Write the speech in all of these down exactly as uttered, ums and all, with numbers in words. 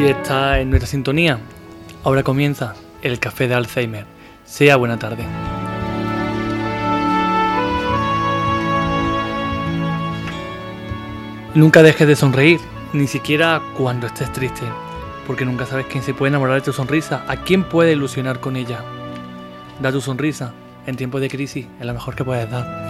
Si está en nuestra sintonía, ahora comienza el Café de Alzheimer. Sea buena tarde. Nunca dejes de sonreír, ni siquiera cuando estés triste, porque nunca sabes quién se puede enamorar de tu sonrisa, a quién puede ilusionar con ella. Da tu sonrisa en tiempos de crisis, es lo mejor que puedes dar.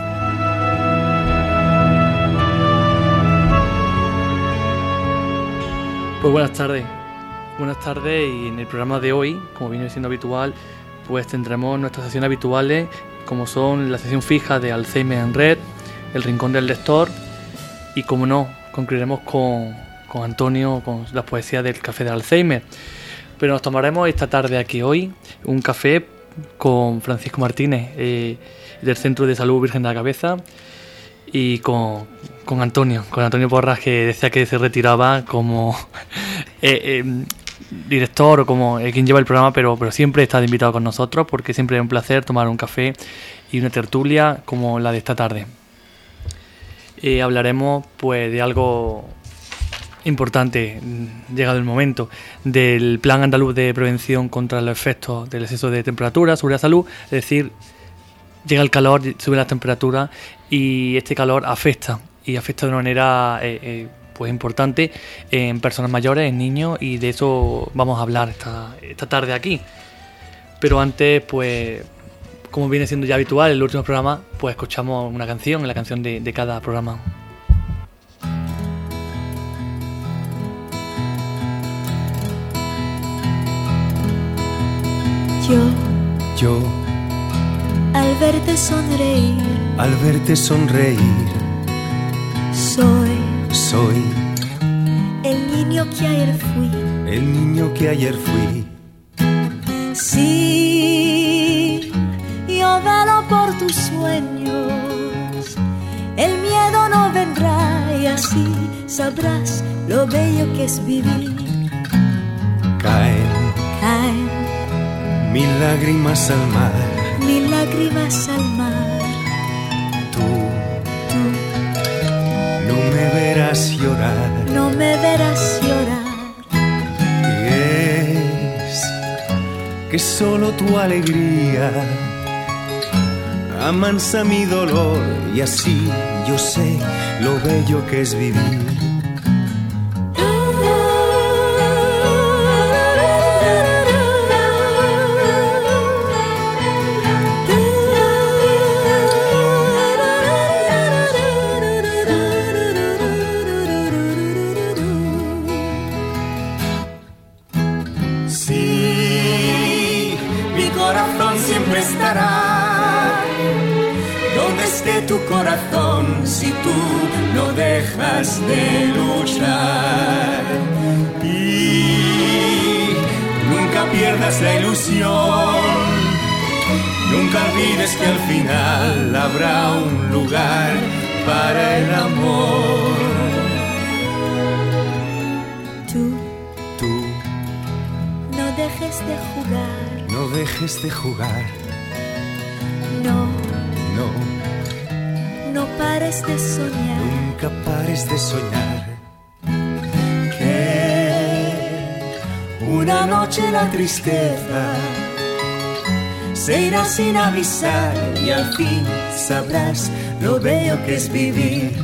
Pues buenas tardes, buenas tardes y en el programa de hoy, como viene siendo habitual, pues tendremos nuestras sesiones habituales, como son la sesión fija de Alzheimer en Red, el Rincón del Lector y, como no, concluiremos con, con Antonio, con las poesías del Café de Alzheimer. Pero nos tomaremos esta tarde aquí hoy un café con Francisco Martínez, eh, del Centro de Salud Virgen de la Cabeza, y con, con Antonio, con Antonio Porras, que decía que se retiraba como eh, eh, director o como eh, quien lleva el programa, pero, pero siempre está de invitado con nosotros, porque siempre es un placer tomar un café y una tertulia como la de esta tarde. Eh, hablaremos pues de algo importante, llegado el momento, del Plan Andaluz de Prevención contra los efectos del exceso de temperatura sobre la salud. Es decir, llega el calor, sube la temperatura y este calor afecta, y afecta de una manera eh, eh, pues importante en personas mayores, en niños, y de eso vamos a hablar esta, esta tarde aquí. Pero antes, pues, como viene siendo ya habitual en el último programa, pues escuchamos una canción, la canción de, de cada programa. Yo, Yo, al verte sonreír, al verte sonreír, soy soy el niño que ayer fui. el niño que ayer fui. Sí, yo velo por tus sueños. El miedo no vendrá y así sabrás lo bello que es vivir. Caen Caen mil lágrimas al mar. mil lágrimas al mar. Tú Tú no me verás llorar. no me verás llorar. Y es que solo tu alegría amansa mi dolor, y así yo sé lo bello que es vivir. Sí, mi corazón siempre estará donde esté tu corazón, si tú no dejas de luchar. Y nunca pierdas la ilusión, nunca olvides que al final habrá un lugar para el amor. Tú Tú no dejes de jugar. no dejes de jugar, No, no, no pares de soñar. nunca pares de soñar. Que una noche la tristeza se irá sin avisar, y al fin sabrás lo bello que es vivir.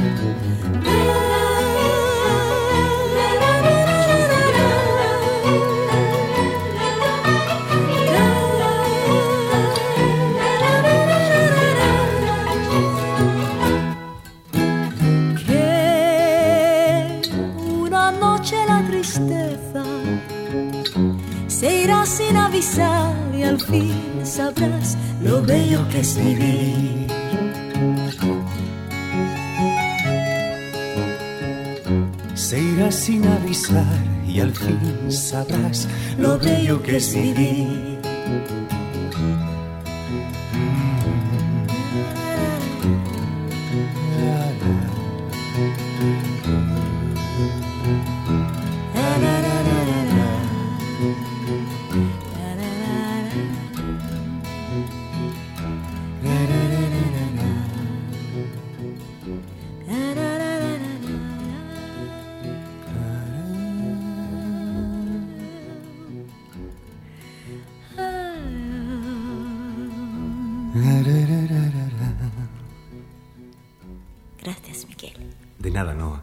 Que una noche la tristeza se irá sin avisar, y al fin sabrás lo bello que es vivir. Se irá sin avisar, y al fin sabrás lo bello que es vivir. Miguel. De nada, no.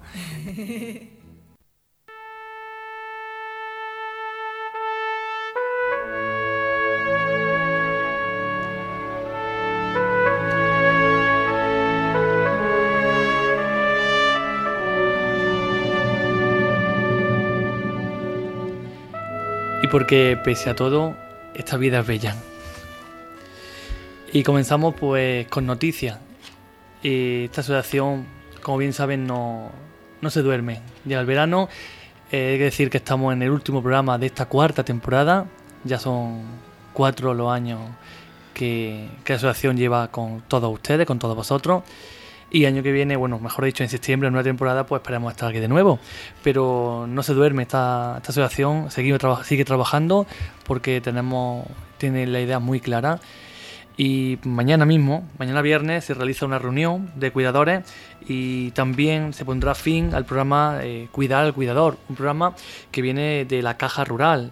Y porque pese a todo, esta vida es bella. Y comenzamos pues con noticias. Y esta asociación, como bien saben, no, no se duerme. Llega el verano, eh, hay que decir que estamos en el último programa de esta cuarta temporada. Ya son cuatro los años que, que la asociación lleva con todos ustedes, con todos vosotros. Y año que viene, bueno, mejor dicho, en septiembre, en una temporada, pues esperemos estar aquí de nuevo. Pero no se duerme esta, esta asociación, sigue, traba, sigue trabajando porque tenemos tiene la idea muy clara. Y mañana mismo, mañana viernes, se realiza una reunión de cuidadores y también se pondrá fin al programa eh, Cuidar al Cuidador, un programa que viene de la Caja Rural.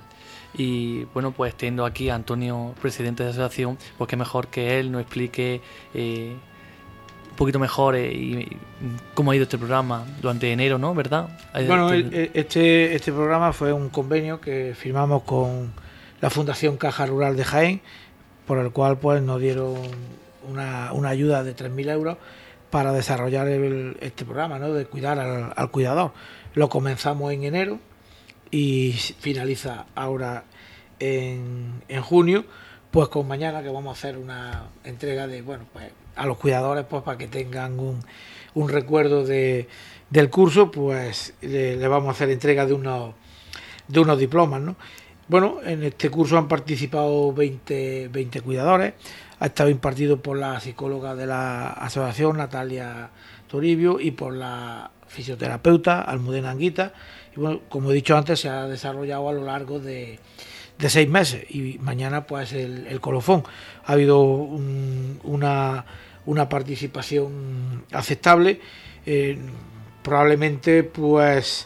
Y bueno, pues teniendo aquí a Antonio, presidente de la asociación, pues qué mejor que él nos explique eh, un poquito mejor eh, y, y cómo ha ido este programa durante enero, ¿no? ¿Verdad? Bueno, el, este, este programa fue un convenio que firmamos con la Fundación Caja Rural de Jaén, por el cual pues nos dieron una, una ayuda de tres mil euros para desarrollar el, este programa, ¿no? De cuidar al, al cuidador. Lo comenzamos en enero y finaliza ahora en, en junio, pues con mañana que vamos a hacer una entrega de, bueno, pues a los cuidadores, pues para que tengan un, un recuerdo de, del curso, pues le, le vamos a hacer entrega de unos, de unos diplomas, ¿no? Bueno, en este curso han participado veinte, veinte cuidadores, ha estado impartido por la psicóloga de la asociación, Natalia Toribio, y por la fisioterapeuta, Almudena Anguita, y bueno, como he dicho antes, se ha desarrollado a lo largo de, de seis meses, y mañana pues el, el colofón. Ha habido un, una, una participación aceptable, eh, probablemente pues...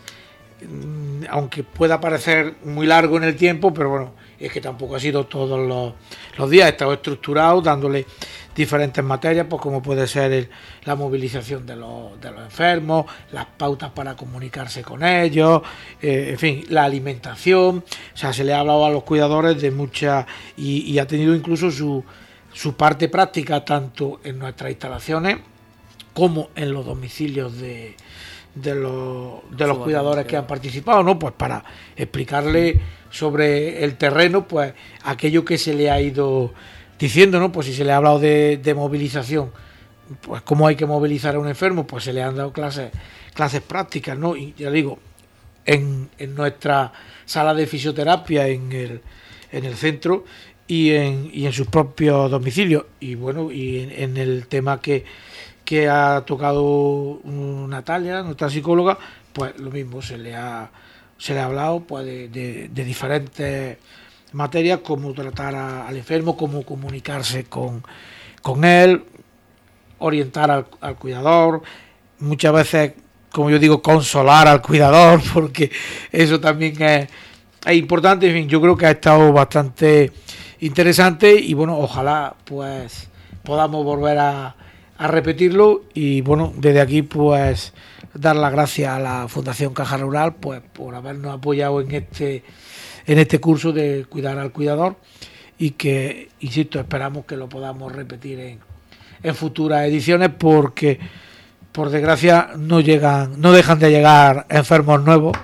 aunque pueda parecer muy largo en el tiempo, pero bueno, es que tampoco ha sido todos los, los días. Ha estado estructurado, dándole diferentes materias, pues como puede ser el, la movilización de los, de los enfermos, las pautas para comunicarse con ellos, eh, en fin, la alimentación. O sea, se le ha hablado a los cuidadores de mucha, y, y ha tenido incluso su, su parte práctica tanto en nuestras instalaciones como en los domicilios de de los, de los cuidadores que han participado, ¿no? Pues para explicarle sobre el terreno, pues aquello que se le ha ido diciendo, ¿no? Pues si se le ha hablado de, de movilización, pues cómo hay que movilizar a un enfermo, pues se le han dado clases clases prácticas, ¿no? Y ya digo, en, en nuestra sala de fisioterapia, en el, en el centro y en, y en sus propios domicilios. Y bueno, y en, en el tema que que ha tocado Natalia, nuestra psicóloga, pues lo mismo, se le ha se le ha hablado pues de, de, de diferentes materias, cómo tratar a, al enfermo, cómo comunicarse con, con él, orientar al, al cuidador, muchas veces, como yo digo, consolar al cuidador, porque eso también es, es importante. En fin, yo creo que ha estado bastante interesante y bueno, ojalá pues podamos volver a a repetirlo. Y bueno, desde aquí pues dar las gracias a la Fundación Caja Rural pues por habernos apoyado en este en este curso de cuidar al cuidador, y que, insisto, esperamos que lo podamos repetir en, en futuras ediciones, porque por desgracia no llegan no dejan de llegar enfermos nuevos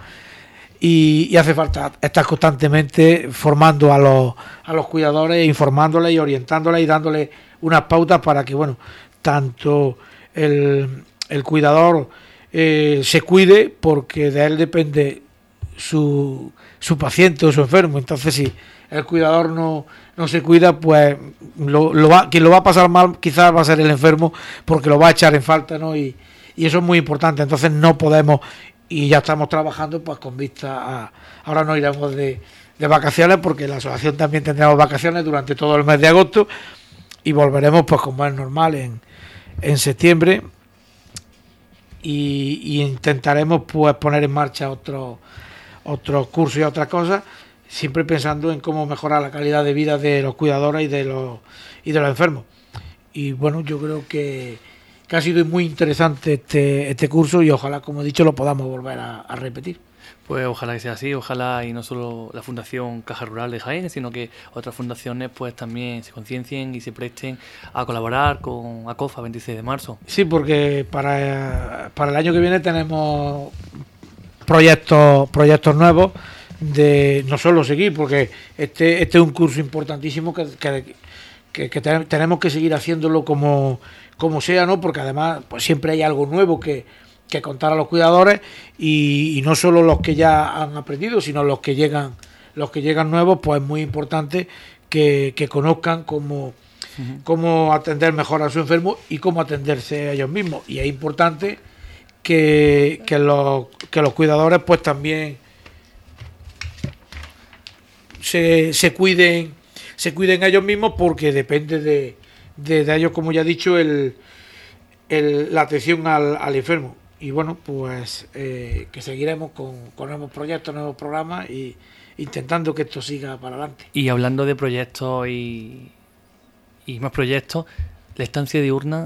y, y hace falta estar constantemente formando a los a los cuidadores, informándoles y orientándoles y dándoles unas pautas para que, bueno, tanto el, el cuidador eh, se cuide, porque de él depende su, su paciente o su enfermo. Entonces, si el cuidador no, no se cuida, pues lo, lo va, quien lo va a pasar mal quizás va a ser el enfermo, porque lo va a echar en falta, ¿no? Y, y eso es muy importante. Entonces no podemos, y ya estamos trabajando pues con vista a... Ahora no iremos de, de vacaciones, porque la asociación también tendremos vacaciones durante todo el mes de agosto, y volveremos pues como es normal en en septiembre, y, y intentaremos pues poner en marcha otros otros cursos y otras cosas, siempre pensando en cómo mejorar la calidad de vida de los cuidadores y de los y de los enfermos. Y bueno, yo creo que, que ha sido muy interesante este, este curso y ojalá, como he dicho, lo podamos volver a, a repetir. Pues ojalá que sea así, ojalá y no solo la Fundación Caja Rural de Jaén, sino que otras fundaciones pues también se conciencien y se presten a colaborar con ACOFA veintiséis de marzo. Sí, porque para, para el año que viene tenemos proyectos proyectos nuevos de no solo seguir, porque este este es un curso importantísimo que, que, que, que tenemos que seguir haciéndolo como, como sea, ¿no? Porque además pues siempre hay algo nuevo que que contar a los cuidadores y, y no solo los que ya han aprendido, sino los que llegan los que llegan nuevos, pues es muy importante que, que conozcan cómo, uh-huh. cómo atender mejor a su enfermo y cómo atenderse a ellos mismos. Y es importante que, que, los, que los cuidadores pues también se, se cuiden se cuiden a ellos mismos, porque depende de, de, de ellos, como ya he dicho, el, el, la atención al, al enfermo. Y bueno, pues eh, que seguiremos con, con nuevos proyectos, nuevos programas y intentando que esto siga para adelante. Y hablando de proyectos y, y más proyectos, la estancia diurna,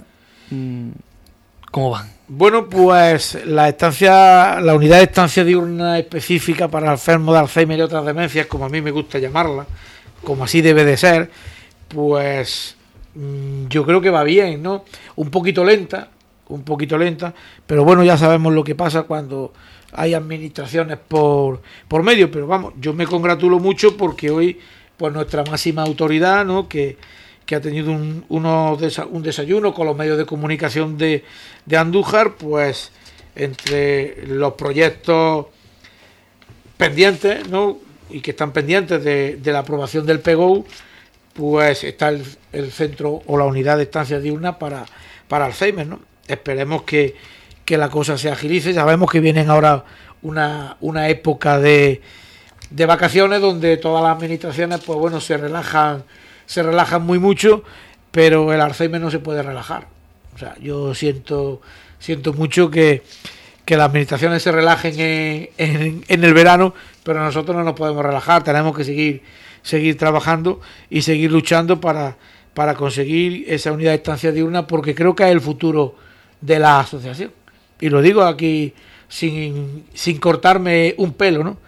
¿cómo van? Bueno, pues la estancia, la unidad de estancia diurna específica para enfermos de Alzheimer y otras demencias, como a mí me gusta llamarla, como así debe de ser, pues yo creo que va bien, ¿no? Un poquito lenta, un poquito lenta, pero bueno, ya sabemos lo que pasa cuando hay administraciones por, por medio, pero vamos, yo me congratulo mucho porque hoy, pues nuestra máxima autoridad, ¿no? que, que ha tenido un, uno desa, un desayuno con los medios de comunicación de, de Andújar, pues entre los proyectos pendientes, ¿no? y que están pendientes de, de la aprobación del P G O U, pues está el, el centro o la unidad de estancia diurna para, para Alzheimer, ¿no? Esperemos que, que la cosa se agilice. Sabemos que vienen ahora una, una época de, de vacaciones donde todas las administraciones pues bueno se relajan se relajan muy mucho, pero el Alzheimer no se puede relajar. O sea, yo siento siento mucho que, que las administraciones se relajen en, en, en el verano, pero nosotros no nos podemos relajar. Tenemos que seguir seguir trabajando y seguir luchando para, para conseguir esa unidad de estancia diurna, porque creo que es el futuro de la asociación, y lo digo aquí sin, sin cortarme un pelo, ¿no?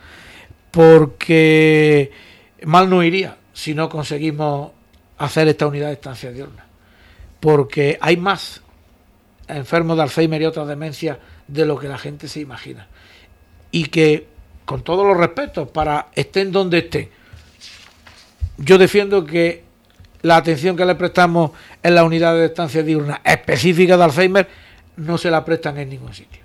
Porque mal no iría si no conseguimos hacer esta unidad de estancia diurna, porque hay más enfermos de Alzheimer y otras demencias de lo que la gente se imagina, y que con todos los respetos, para estén donde estén, yo defiendo que la atención que le prestamos en la unidad de estancia diurna específica de Alzheimer no se la prestan en ningún sitio.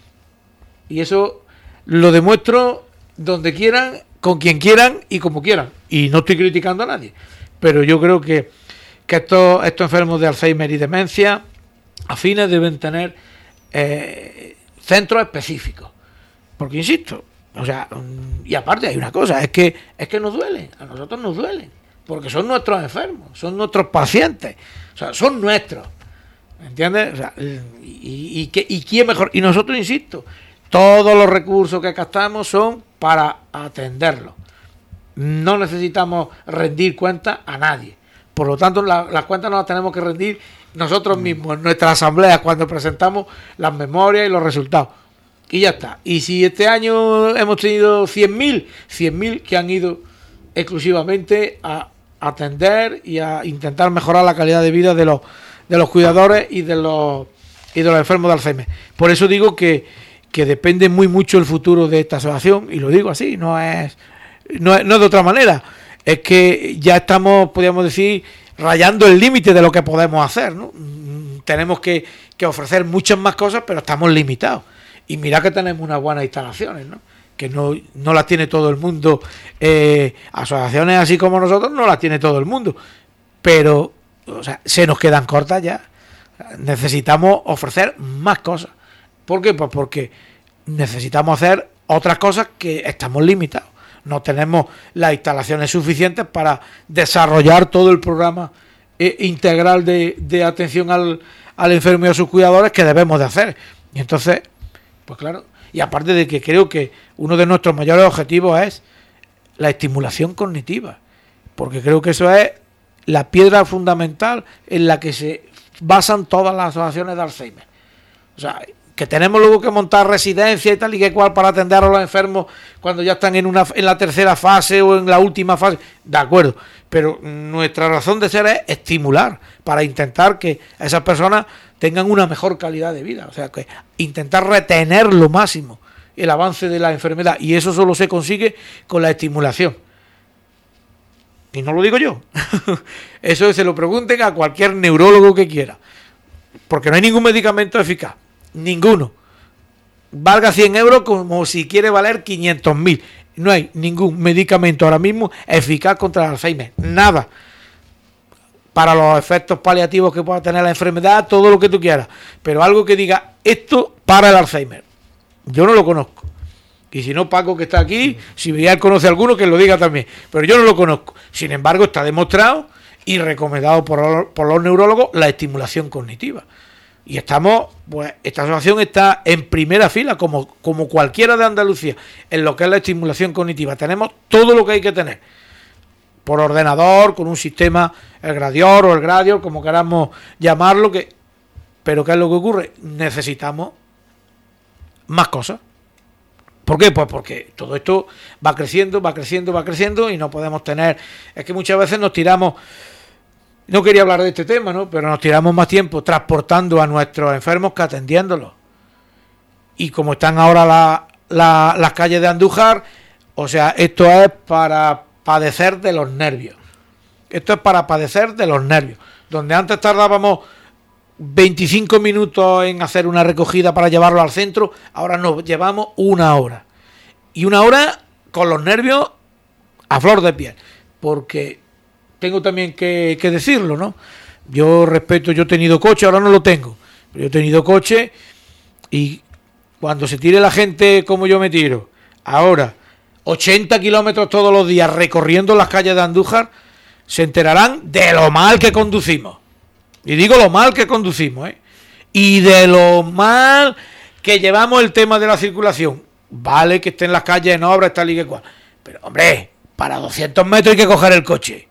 Y eso lo demuestro donde quieran, con quien quieran y como quieran. Y no estoy criticando a nadie, pero yo creo que, que estos, estos enfermos de Alzheimer y demencia afines deben tener eh, centros específicos. Porque insisto, o sea, y aparte hay una cosa, es que, es que nos duelen, a nosotros nos duelen. Porque son nuestros enfermos, son nuestros pacientes, o sea, son nuestros, ¿entiendes? O sea, y, y, y, y quién mejor, y nosotros, insisto, todos los recursos que gastamos son para atenderlos. No necesitamos rendir cuentas a nadie. Por lo tanto, la, las cuentas nos las tenemos que rendir nosotros mismos en nuestra asamblea cuando presentamos las memorias y los resultados. Y ya está. Y si este año hemos tenido cien mil, cien mil que han ido exclusivamente a atender y a intentar mejorar la calidad de vida de los de los cuidadores y de los y de los enfermos de Alzheimer. Por eso digo que, que depende muy mucho el futuro de esta asociación, y lo digo así, no es no es, no es de otra manera. Es que ya estamos, podríamos decir, rayando el límite de lo que podemos hacer, ¿no? Tenemos que, que ofrecer muchas más cosas, pero estamos limitados. Y mira que tenemos unas buenas instalaciones, ¿no? Que no, no las tiene todo el mundo, eh, asociaciones así como nosotros no las tiene todo el mundo, pero o sea, se nos quedan cortas ya. Necesitamos ofrecer más cosas. ¿Por qué? Pues porque necesitamos hacer otras cosas que estamos limitados. No tenemos las instalaciones suficientes para desarrollar todo el programa eh, integral de, de atención al, al enfermo y a sus cuidadores que debemos de hacer. Y entonces, pues claro, y aparte de que creo que uno de nuestros mayores objetivos es la estimulación cognitiva, porque creo que eso es la piedra fundamental en la que se basan todas las asociaciones de Alzheimer. O sea, que tenemos luego que montar residencias y tal y que cual para atender a los enfermos cuando ya están en una en la tercera fase o en la última fase, de acuerdo, pero nuestra razón de ser es estimular para intentar que esas personas tengan una mejor calidad de vida, o sea, que intentar retener lo máximo el avance de la enfermedad, y eso solo se consigue con la estimulación. Y no lo digo yo. Eso se lo pregunten a cualquier neurólogo que quiera, porque no hay ningún medicamento eficaz. Ninguno. Valga cien euros como si quiere valer quinientos mil. No hay ningún medicamento ahora mismo eficaz contra el Alzheimer. Nada. Para los efectos paliativos que pueda tener la enfermedad, todo lo que tú quieras. Pero algo que diga esto para el Alzheimer. Yo no lo conozco. Y si no, Paco, que está aquí, si él conoce alguno, que lo diga también. Pero yo no lo conozco. Sin embargo, está demostrado y recomendado por, por los neurólogos la estimulación cognitiva. Y estamos, pues, esta asociación está en primera fila, como, como cualquiera de Andalucía, en lo que es la estimulación cognitiva. Tenemos todo lo que hay que tener, por ordenador, con un sistema, el Gradior o el Gradior, como queramos llamarlo, que, pero ¿qué es lo que ocurre? Necesitamos más cosas. ¿Por qué? Pues porque todo esto va creciendo, va creciendo, va creciendo y no podemos tener... Es que muchas veces nos tiramos... No quería hablar de este tema, ¿no? Pero nos tiramos más tiempo transportando a nuestros enfermos que atendiéndolos. Y como están ahora la, la, las calles de Andújar, o sea, esto es para padecer de los nervios. Esto es para padecer de los nervios. Donde antes tardábamos veinticinco minutos en hacer una recogida para llevarlo al centro, ahora nos llevamos una hora. Y una hora con los nervios a flor de piel. Porque... tengo también que, que decirlo, ¿no? Yo respeto, yo he tenido coche, ahora no lo tengo, pero yo he tenido coche y cuando se tire la gente como yo me tiro, ahora, ochenta kilómetros todos los días recorriendo las calles de Andújar, se enterarán de lo mal que conducimos. Y digo lo mal que conducimos, ¿eh? Y de lo mal que llevamos el tema de la circulación. Vale que estén las calles en obra, tal y que cual. Pero, hombre, para doscientos metros hay que coger el coche.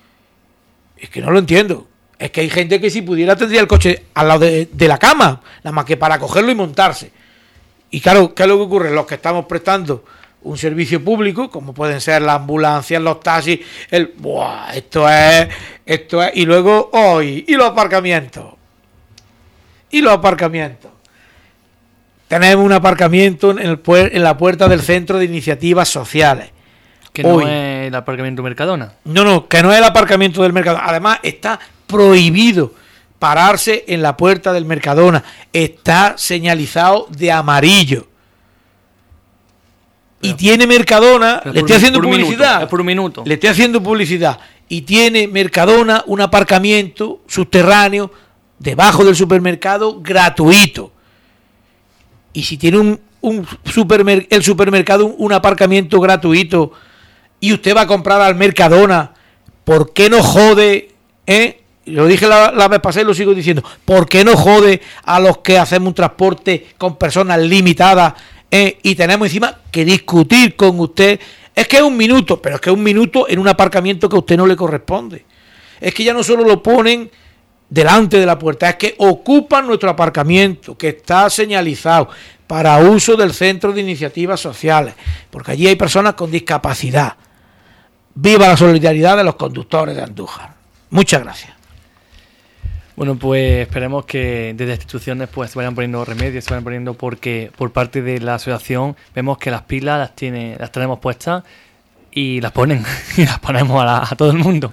Es que no lo entiendo. Es que hay gente que si pudiera tendría el coche al lado de, de la cama, nada más que para cogerlo y montarse. Y claro, ¿qué es lo que ocurre? Los que estamos prestando un servicio público, como pueden ser las ambulancias, los taxis, el... ¡buah! Esto es... Esto es... Y luego, hoy, y los aparcamientos. Y los aparcamientos. Tenemos un aparcamiento en, el puer- en la puerta del Centro de Iniciativas Sociales. Que no Hoy. es el aparcamiento Mercadona. No, no, que no es el aparcamiento del Mercadona. Además, está prohibido pararse en la puerta del Mercadona. Está señalizado de amarillo. Pero, y tiene Mercadona, le estoy haciendo publicidad. Minuto, es por un minuto. Le estoy haciendo publicidad. Y tiene Mercadona un aparcamiento subterráneo debajo del supermercado gratuito. Y si tiene un, un supermer- el supermercado un, un aparcamiento gratuito y usted va a comprar al Mercadona, ¿por qué no jode? ¿Eh? Lo dije la, la vez pasada y lo sigo diciendo. ¿Por qué no jode a los que hacemos un transporte con personas limitadas eh? y tenemos encima que discutir con usted? Es que es un minuto, pero es que es un minuto en un aparcamiento que a usted no le corresponde. Es que ya no solo lo ponen delante de la puerta, es que ocupan nuestro aparcamiento, que está señalizado para uso del Centro de Iniciativas Sociales, porque allí hay personas con discapacidad. Viva la solidaridad de los conductores de Andújar. Muchas gracias. Bueno, pues esperemos que desde instituciones pues se vayan poniendo remedios, se vayan poniendo, porque por parte de la asociación vemos que las pilas las tiene, las tenemos puestas y las ponen, y las ponemos a, la, a todo el mundo.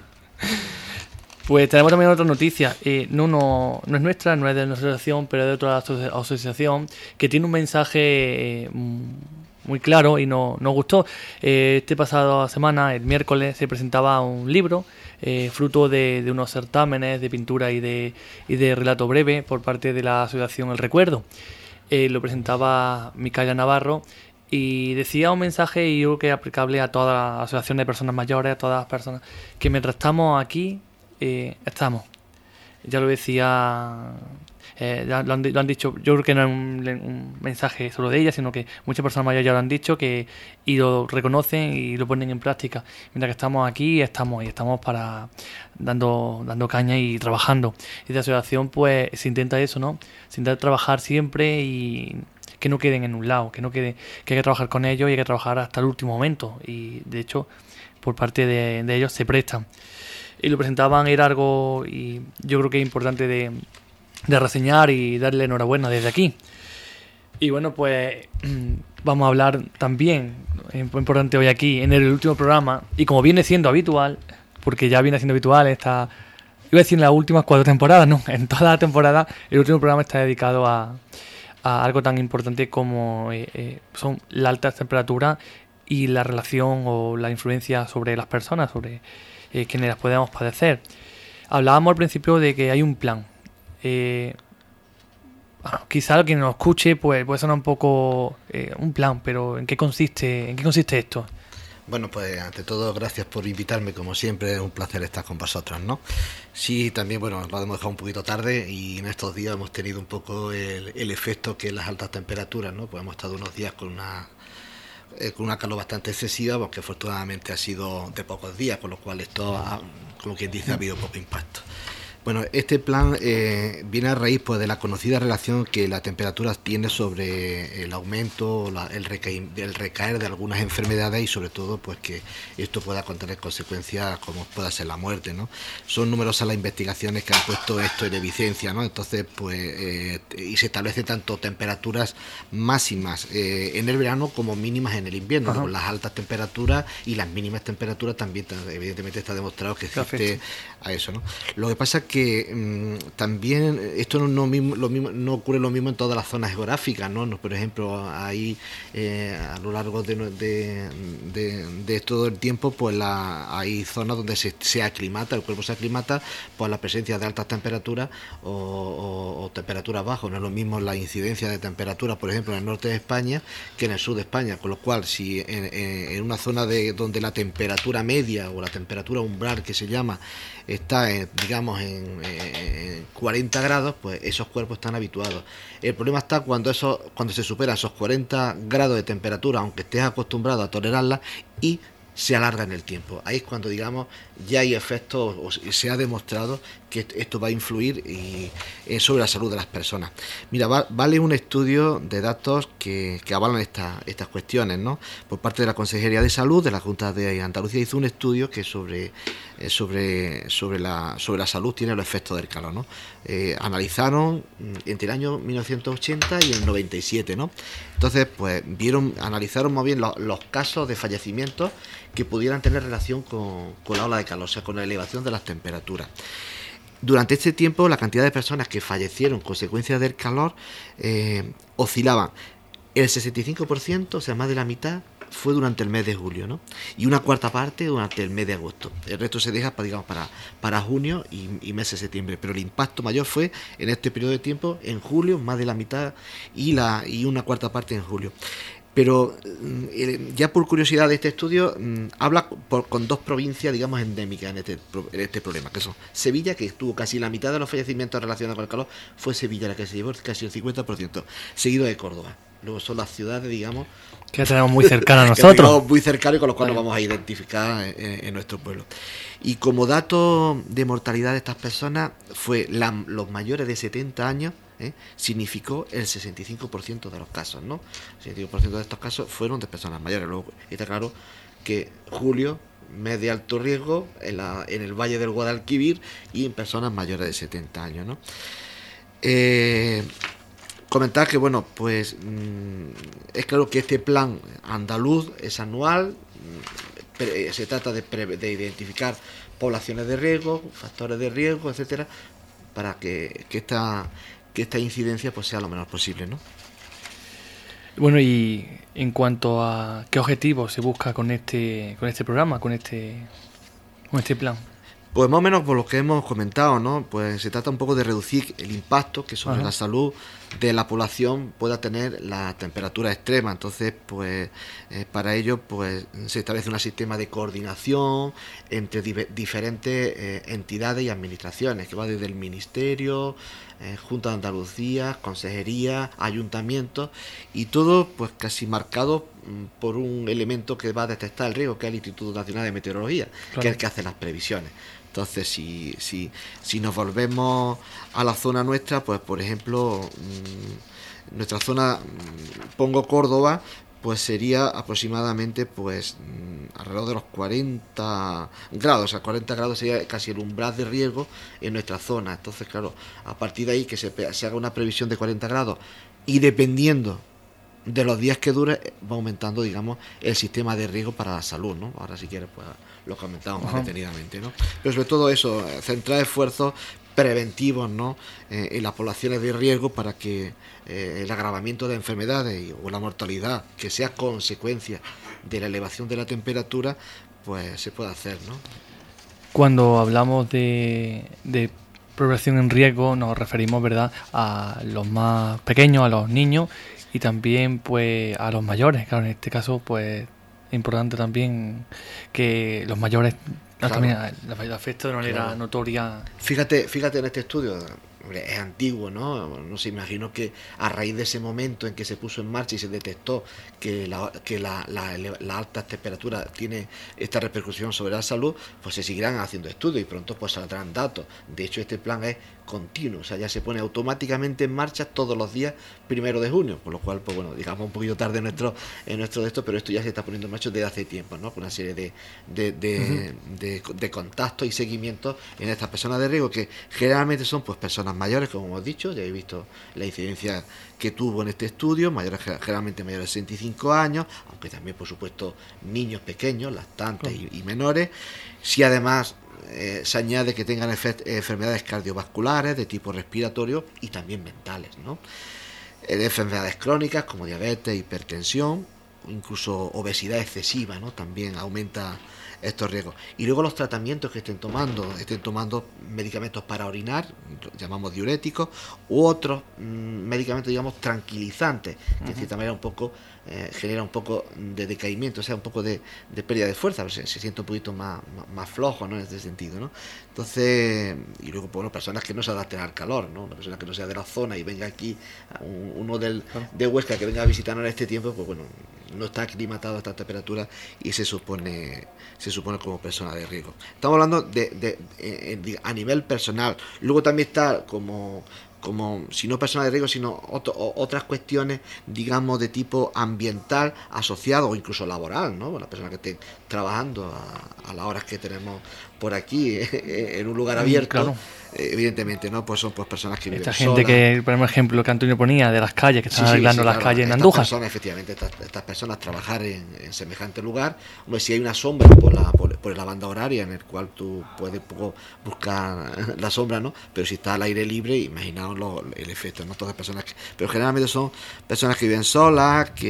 Pues tenemos también otra noticia, eh, no, no, no es nuestra, no es de nuestra asociación, pero es de otra aso- asociación que tiene un mensaje eh, muy claro y no, nos gustó. Eh, este pasado semana, el miércoles, se presentaba un libro eh, fruto de, de unos certámenes de pintura y de, y de relato breve por parte de la asociación El Recuerdo. Eh, lo presentaba Micaela Navarro y decía un mensaje, y yo creo que es aplicable a todas las asociaciones de personas mayores, a todas las personas, que mientras estamos aquí, Eh, estamos. Ya lo decía eh, ya lo, han, lo han dicho, yo creo que no es un, un mensaje solo de ella, sino que muchas personas mayores ya lo han dicho que y lo reconocen y lo ponen en práctica. Mientras que estamos aquí, estamos y estamos para dando dando caña y trabajando. Y de asociación pues se intenta eso, ¿no? Se intenta trabajar siempre y que no queden en un lado, que no quede, que hay que trabajar con ellos y hay que trabajar hasta el último momento. Y de hecho, por parte de, de ellos se prestan. Y lo presentaban, era algo, y yo creo que es importante de, de reseñar y darle enhorabuena desde aquí. Y bueno, pues vamos a hablar también, es muy importante hoy aquí, en el último programa, y como viene siendo habitual, porque ya viene siendo habitual esta, iba a decir en las últimas cuatro temporadas, no, en toda la temporada, el último programa está dedicado a, a algo tan importante como eh, eh, son las altas temperaturas y la relación o la influencia sobre las personas, sobre eh, quienes las podemos padecer. Hablábamos al principio de que hay un plan. Eh, bueno, quizá quien nos escuche pues puede sonar un poco eh, un plan, pero ¿en qué consiste, en qué consiste esto? Bueno, pues ante todo, gracias por invitarme, como siempre, es un placer estar con vosotros, ¿no? Sí, también, bueno, lo hemos dejado un poquito tarde y en estos días hemos tenido un poco el, el efecto que es las altas temperaturas, ¿no? Pues hemos estado unos días con una eh, con una calor bastante excesiva, porque afortunadamente ha sido de pocos días, con lo cual esto, ha, como quien dice, ha habido poco impacto. Bueno, este plan eh, viene a raíz pues, de la conocida relación que la temperatura tiene sobre el aumento, la, el, recaer, el recaer de algunas enfermedades y sobre todo pues que esto pueda contener consecuencias como pueda ser la muerte, ¿no? Son numerosas las investigaciones que han puesto esto en evidencia, ¿no? Entonces, pues, eh, y se establecen tanto temperaturas máximas eh, en el verano como mínimas en el invierno, ¿no? Las altas temperaturas y las mínimas temperaturas también, evidentemente está demostrado que existe a eso, ¿no? Lo que pasa es que que mmm, también esto no, no, mismo, lo mismo, no ocurre lo mismo en todas las zonas geográficas, ¿no? Por ejemplo, ahí eh, a lo largo de, de, de, de todo el tiempo, pues la, hay zonas donde se, se aclimata, el cuerpo se aclimata por la presencia de altas temperaturas o, o, o temperaturas bajas. No es lo mismo la incidencia de temperaturas, por ejemplo, en el norte de España que en el sur de España, con lo cual si en, en una zona de donde la temperatura media o la temperatura umbral que se llama está, en, digamos, en en cuarenta grados, pues esos cuerpos están habituados. El problema está cuando eso, cuando se superan esos cuarenta grados de temperatura, aunque estés acostumbrado a tolerarla, y se alarga en el tiempo. Ahí es cuando, digamos, ya hay efectos, o se ha demostrado que esto va a influir y, eh, sobre la salud de las personas. Mira, va, vale un estudio de datos que, que avalan esta, estas cuestiones, ¿no? Por parte de la Consejería de Salud de la Junta de Andalucía hizo un estudio que sobre, eh, sobre, sobre, la, sobre la salud tiene los efectos del calor, ¿no? Eh, analizaron entre el año mil novecientos ochenta y el noventa y siete, ¿no? Entonces, pues vieron, analizaron más bien los, los casos de fallecimientos que pudieran tener relación con, con la ola de calor, o sea, con la elevación de las temperaturas. Durante este tiempo, la cantidad de personas que fallecieron consecuencia del calor eh, oscilaban. El sesenta y cinco por ciento, o sea, más de la mitad, fue durante el mes de julio, ¿no? Y una cuarta parte durante el mes de agosto. El resto se deja para, digamos, para, para junio y, y mes de septiembre. Pero el impacto mayor fue en este periodo de tiempo, en julio, más de la mitad, y, la, y una cuarta parte en julio. Pero ya por curiosidad de este estudio, habla por, con dos provincias, digamos, endémicas en este, en este problema, que son Sevilla, que estuvo casi la mitad de los fallecimientos relacionados con el calor, fue Sevilla la que se llevó casi el cincuenta por ciento, seguido de Córdoba. Luego son las ciudades, digamos, que tenemos muy cercanas a nosotros. Que muy cercanos y con los cuales nos vamos a identificar en, en nuestro pueblo. Y como dato de mortalidad de estas personas, fue la, los mayores de setenta años, ¿eh? significó el sesenta y cinco por ciento de los casos, ¿no? El sesenta y cinco por ciento de estos casos fueron de personas mayores. Luego está claro que julio, mes de alto riesgo, en, la, en el Valle del Guadalquivir y en personas mayores de setenta años, ¿no? Eh, comentar que, bueno, pues mmm, es claro que este plan andaluz es anual, mmm, se trata de, pre, de identificar poblaciones de riesgo, factores de riesgo, etcétera, para que, que esta que esta incidencia pues sea lo menor posible, ¿no? Bueno, y en cuanto a qué objetivos se busca con este con este programa, con este con este plan. Pues más o menos por lo que hemos comentado, ¿no? Pues se trata un poco de reducir el impacto que sobre Ajá. la salud de la población pueda tener la temperatura extrema. Entonces, pues eh, para ello pues se establece un sistema de coordinación entre di- diferentes eh, entidades y administraciones, que va desde el Ministerio, eh, Junta de Andalucía, Consejería, Ayuntamientos, y todo pues casi marcado mm, por un elemento que va a detectar el riesgo, que es el Instituto Nacional de Meteorología, claro. que es el que hace las previsiones. Entonces, si, si, si nos volvemos a la zona nuestra, pues por ejemplo, mmm, nuestra zona, mmm, pongo Córdoba, pues sería aproximadamente pues mmm, alrededor de los cuarenta grados, o sea, cuarenta grados sería casi el umbral de riesgo en nuestra zona. Entonces, claro, a partir de ahí que se, se haga una previsión de cuarenta grados y dependiendo de los días que dure, va aumentando, digamos, el sistema de riesgo para la salud, ¿no? Ahora, si quieres, pues lo comentamos más detenidamente, ¿no? Pero sobre todo eso, centrar esfuerzos preventivos, ¿no? Eh, en las poblaciones de riesgo para que eh, el agravamiento de enfermedades o la mortalidad que sea consecuencia de la elevación de la temperatura, pues se pueda hacer, ¿no? Cuando hablamos de, de población en riesgo, nos referimos, ¿verdad?, a los más pequeños, a los niños, y también pues a los mayores. Claro, en este caso pues es importante también que los mayores claro. también les afecta de manera claro. notoria. Fíjate, fíjate en este estudio, es antiguo, ¿no? No se imagino que a raíz de ese momento en que se puso en marcha y se detectó que la, que la, la, la alta temperatura tiene esta repercusión sobre la salud, pues se seguirán haciendo estudios y pronto pues saldrán datos. De hecho, este plan es continuo, o sea, ya se pone automáticamente en marcha todos los días primero de junio, por lo cual, pues bueno, digamos un poquito tarde en nuestro, en nuestro de esto, pero esto ya se está poniendo en marcha desde hace tiempo, ¿no? Con una serie de, de, de, uh-huh. de, de contactos y seguimientos en estas personas de riesgo, que generalmente son pues personas mayores, como hemos dicho, ya he visto la incidencia que tuvo en este estudio, mayores generalmente mayores de sesenta y cinco años, aunque también por supuesto niños pequeños, lactantes uh-huh. y, y menores. Si además Eh, se añade que tengan efect- enfermedades cardiovasculares de tipo respiratorio y también mentales, ¿no? Eh, de enfermedades crónicas como diabetes, hipertensión, incluso obesidad excesiva, ¿no? También aumenta estos riesgos. Y luego los tratamientos que estén tomando, estén tomando medicamentos para orinar, llamamos diuréticos, u otros mmm, medicamentos, digamos, tranquilizantes, que de cierta manera un poco eh, genera un poco de decaimiento, o sea, un poco de, de pérdida de fuerza, se, se siente un poquito más, más, más flojo, ¿no? En este sentido, ¿no? Entonces, y luego, bueno, personas que no se adapten al calor, ¿no? Una persona que no sea de la zona y venga aquí, un, uno del, de Huesca que venga a visitarnos en este tiempo, pues bueno, no está aclimatado a esta temperatura y se supone se supone como persona de riesgo. Estamos hablando de, de, de, de a nivel personal. Luego también está como como si no persona de riesgo, sino otro, otras cuestiones, digamos, de tipo ambiental asociado o incluso laboral, ¿no? Las personas que estén trabajando a, a las horas que tenemos por aquí, en un lugar abierto, claro. Evidentemente, ¿no? Pues son pues personas que viven Esta gente solas. Que, por ejemplo, que Antonio ponía de las calles, que están sí, sí, arreglando sí, las claro. calles en estas Andújar. Personas, efectivamente, estas, estas personas trabajar en, en semejante lugar, hombre, si hay una sombra por la por, por la banda horaria en el cual tú puedes un poco buscar la sombra, ¿no? Pero si está al aire libre, imaginaos lo, el efecto, ¿no? Todas personas que, pero generalmente son personas que viven solas, que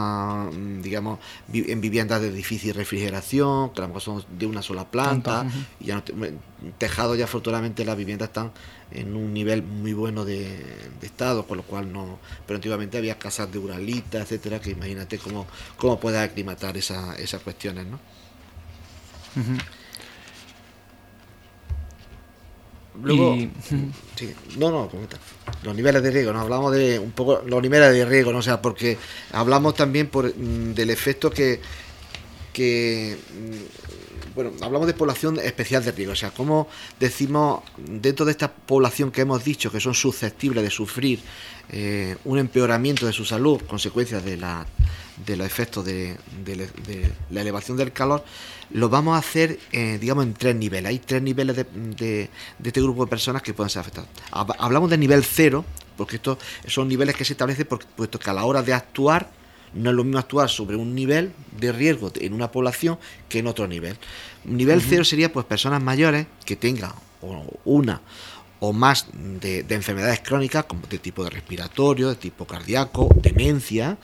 están, digamos, en viviendas de difícil refrigeración, que a lo mejor son de una sola planta, uh-huh. y ya no te, tejado ya afortunadamente las viviendas están en un nivel muy bueno de, de estado, con lo cual no, pero antiguamente había casas de uralita, etcétera, que imagínate cómo, cómo puedes aclimatar esa, esas cuestiones, ¿no? Uh-huh. Luego, y... sí, no, no, comenta. Los niveles de riesgo, nos hablamos de un poco los niveles de riesgo, ¿no? O sea, porque hablamos también por del efecto que que bueno, hablamos de población especial de riesgo, o sea, como decimos, dentro de esta población que hemos dicho que son susceptibles de sufrir eh, un empeoramiento de su salud, consecuencias de la de los efectos de, de, de la elevación del calor, lo vamos a hacer, eh, digamos, en tres niveles. Hay tres niveles de, de, de este grupo de personas que pueden ser afectadas. Hablamos del nivel cero, porque estos son niveles que se establecen, por, puesto que a la hora de actuar, no es lo mismo actuar sobre un nivel de riesgo en una población que en otro nivel. Nivel uh-huh. cero sería pues personas mayores que tengan una o más de, de enfermedades crónicas, como de tipo de respiratorio, de tipo cardíaco, demencia,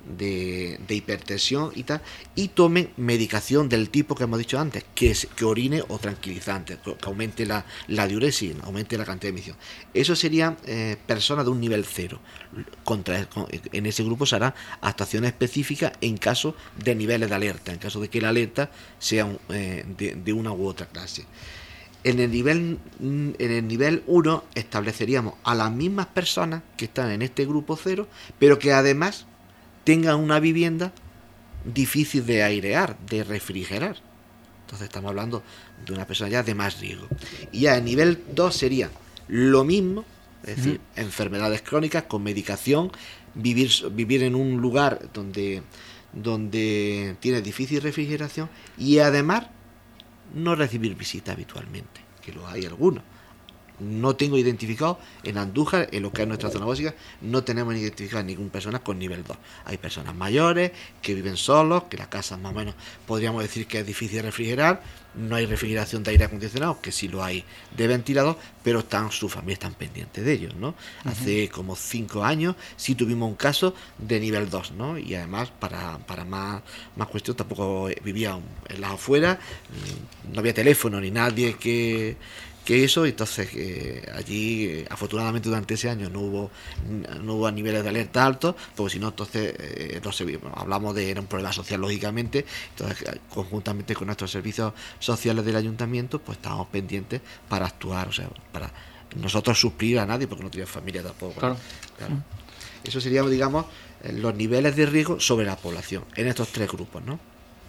de, de hipertensión y tal, y tomen medicación del tipo que hemos dicho antes, que es que orine o tranquilizante, que aumente la, la diuresis, aumente la cantidad de emisión. Eso serían eh, personas de un nivel cero. Contra, en ese grupo se harán actuaciones específicas en caso de niveles de alerta, en caso de que la alerta sea un, eh, de, de una u otra clase. En el nivel en el nivel uno estableceríamos a las mismas personas que están en este grupo cero, pero que además tengan una vivienda difícil de airear, de refrigerar. Entonces estamos hablando de una persona ya de más riesgo. Y ya en nivel dos sería lo mismo, es decir, uh-huh. enfermedades crónicas con medicación, vivir vivir en un lugar donde donde tiene difícil refrigeración y además no recibir visitas habitualmente, que lo hay algunos. No tengo identificado en Andújar, en lo que es nuestra zona básica, no tenemos identificado ninguna persona con nivel dos. Hay personas mayores que viven solos, que la casa más o menos podríamos decir que es difícil de refrigerar, no hay refrigeración de aire acondicionado, que sí lo hay de ventilador, pero están, su familia están pendientes de ellos, ¿no? Uh-huh. Hace como cinco años sí tuvimos un caso de nivel dos, ¿no? Y además, para, para más, más cuestión, tampoco vivía en las afueras, no había teléfono ni nadie que... que eso, entonces eh, allí eh, afortunadamente durante ese año no hubo no hubo niveles de alerta altos, porque si no entonces eh, no sé, bueno, hablamos de era un problema social lógicamente, entonces conjuntamente con nuestros servicios sociales del ayuntamiento pues estábamos pendientes para actuar, o sea, para nosotros suplir a nadie porque no teníamos familia tampoco. Claro. Claro. Eso sería, digamos, los niveles de riesgo sobre la población en estos tres grupos, ¿no?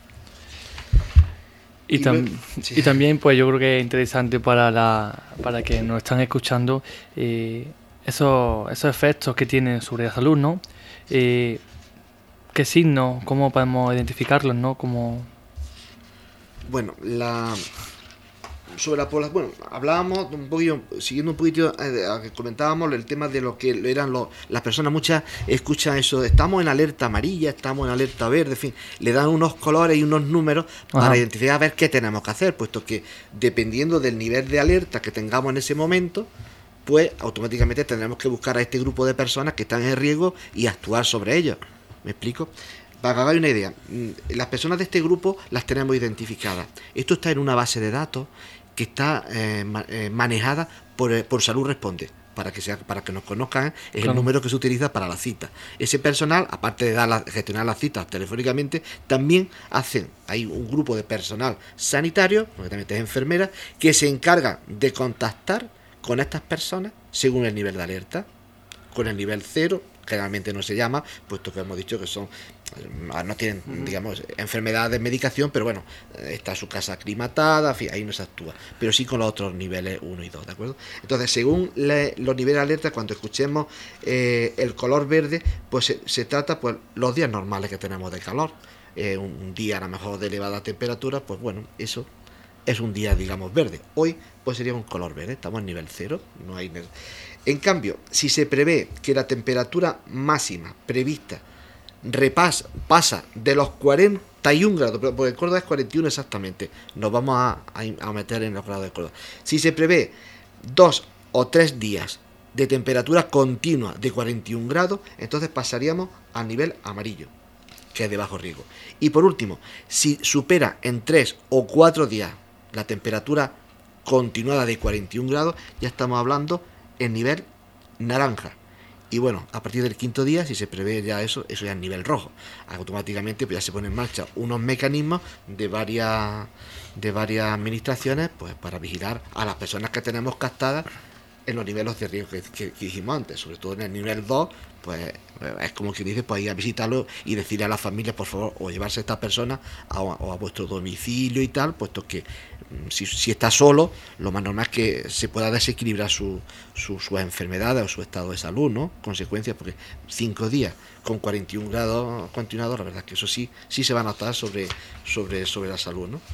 Y, tam sí. y también pues yo creo que es interesante para la para que nos están escuchando eh, esos, esos efectos que tienen sobre la salud, ¿no? Eh, ¿Qué signos? ¿Cómo podemos identificarlos, no? Como... Bueno, la sobre la población, bueno, hablábamos un poquito, siguiendo un poquito, eh, comentábamos el tema de lo que eran los, las personas, muchas escuchan eso, estamos en alerta amarilla, estamos en alerta verde, en fin, le dan unos colores y unos números para Ajá. identificar a ver qué tenemos que hacer, puesto que dependiendo del nivel de alerta que tengamos en ese momento, pues automáticamente tendremos que buscar a este grupo de personas que están en riesgo y actuar sobre ellos. ¿Me explico? Para que hagáis una idea, las personas de este grupo las tenemos identificadas. Esto está en una base de datos que está eh, eh, manejada por, eh, por Salud Responde, para que sea, para que nos conozcan, es claro. el número que se utiliza para la cita. Ese personal, aparte de dar la, gestionar las citas telefónicamente, también hacen, hay un grupo de personal sanitario, concretamente enfermeras, que se encargan de contactar con estas personas según el nivel de alerta, con el nivel cero, generalmente no se llama, puesto que hemos dicho que son no tienen, digamos, enfermedades de medicación, pero bueno, está su casa aclimatada, en fin, ahí no se actúa, pero sí con los otros niveles uno y dos, ¿de acuerdo? Entonces, según le, los niveles de alerta, cuando escuchemos eh, el color verde, pues se, se trata, pues, los días normales que tenemos de calor, eh, un, un día a lo mejor de elevada temperatura, pues bueno, eso es un día, digamos, verde. Hoy, pues sería un color verde, estamos en nivel cero, no hay... En cambio, si se prevé que la temperatura máxima prevista repasa, pasa de los cuarenta y un grados, porque en Córdoba es cuarenta y uno exactamente, nos vamos a, a, a meter en los grados de Córdoba. Si se prevé dos o tres días de temperatura continua de cuarenta y un grados, entonces pasaríamos a nivel amarillo, que es de bajo riesgo. Y por último, si supera en tres o cuatro días la temperatura continuada de cuarenta y un grados, ya estamos hablando en nivel naranja. Y bueno, a partir del quinto día, si se prevé ya eso, eso ya es nivel rojo. Automáticamente pues ya se ponen en marcha unos mecanismos de varias de varias administraciones pues para vigilar a las personas que tenemos captadas en los niveles de riesgo que, que, que dijimos antes, sobre todo en el nivel dos, pues es como que dice, pues ir a visitarlo y decirle a las familias, por favor, o llevarse a estas personas a, o a vuestro domicilio y tal, puesto que si, si está solo, lo más normal es que se pueda desequilibrar su, su, sus enfermedades o su estado de salud, ¿no? Consecuencias, porque cinco días con cuarenta y un grados continuados, la verdad es que eso sí, sí se va a notar sobre, sobre, sobre la salud, ¿no?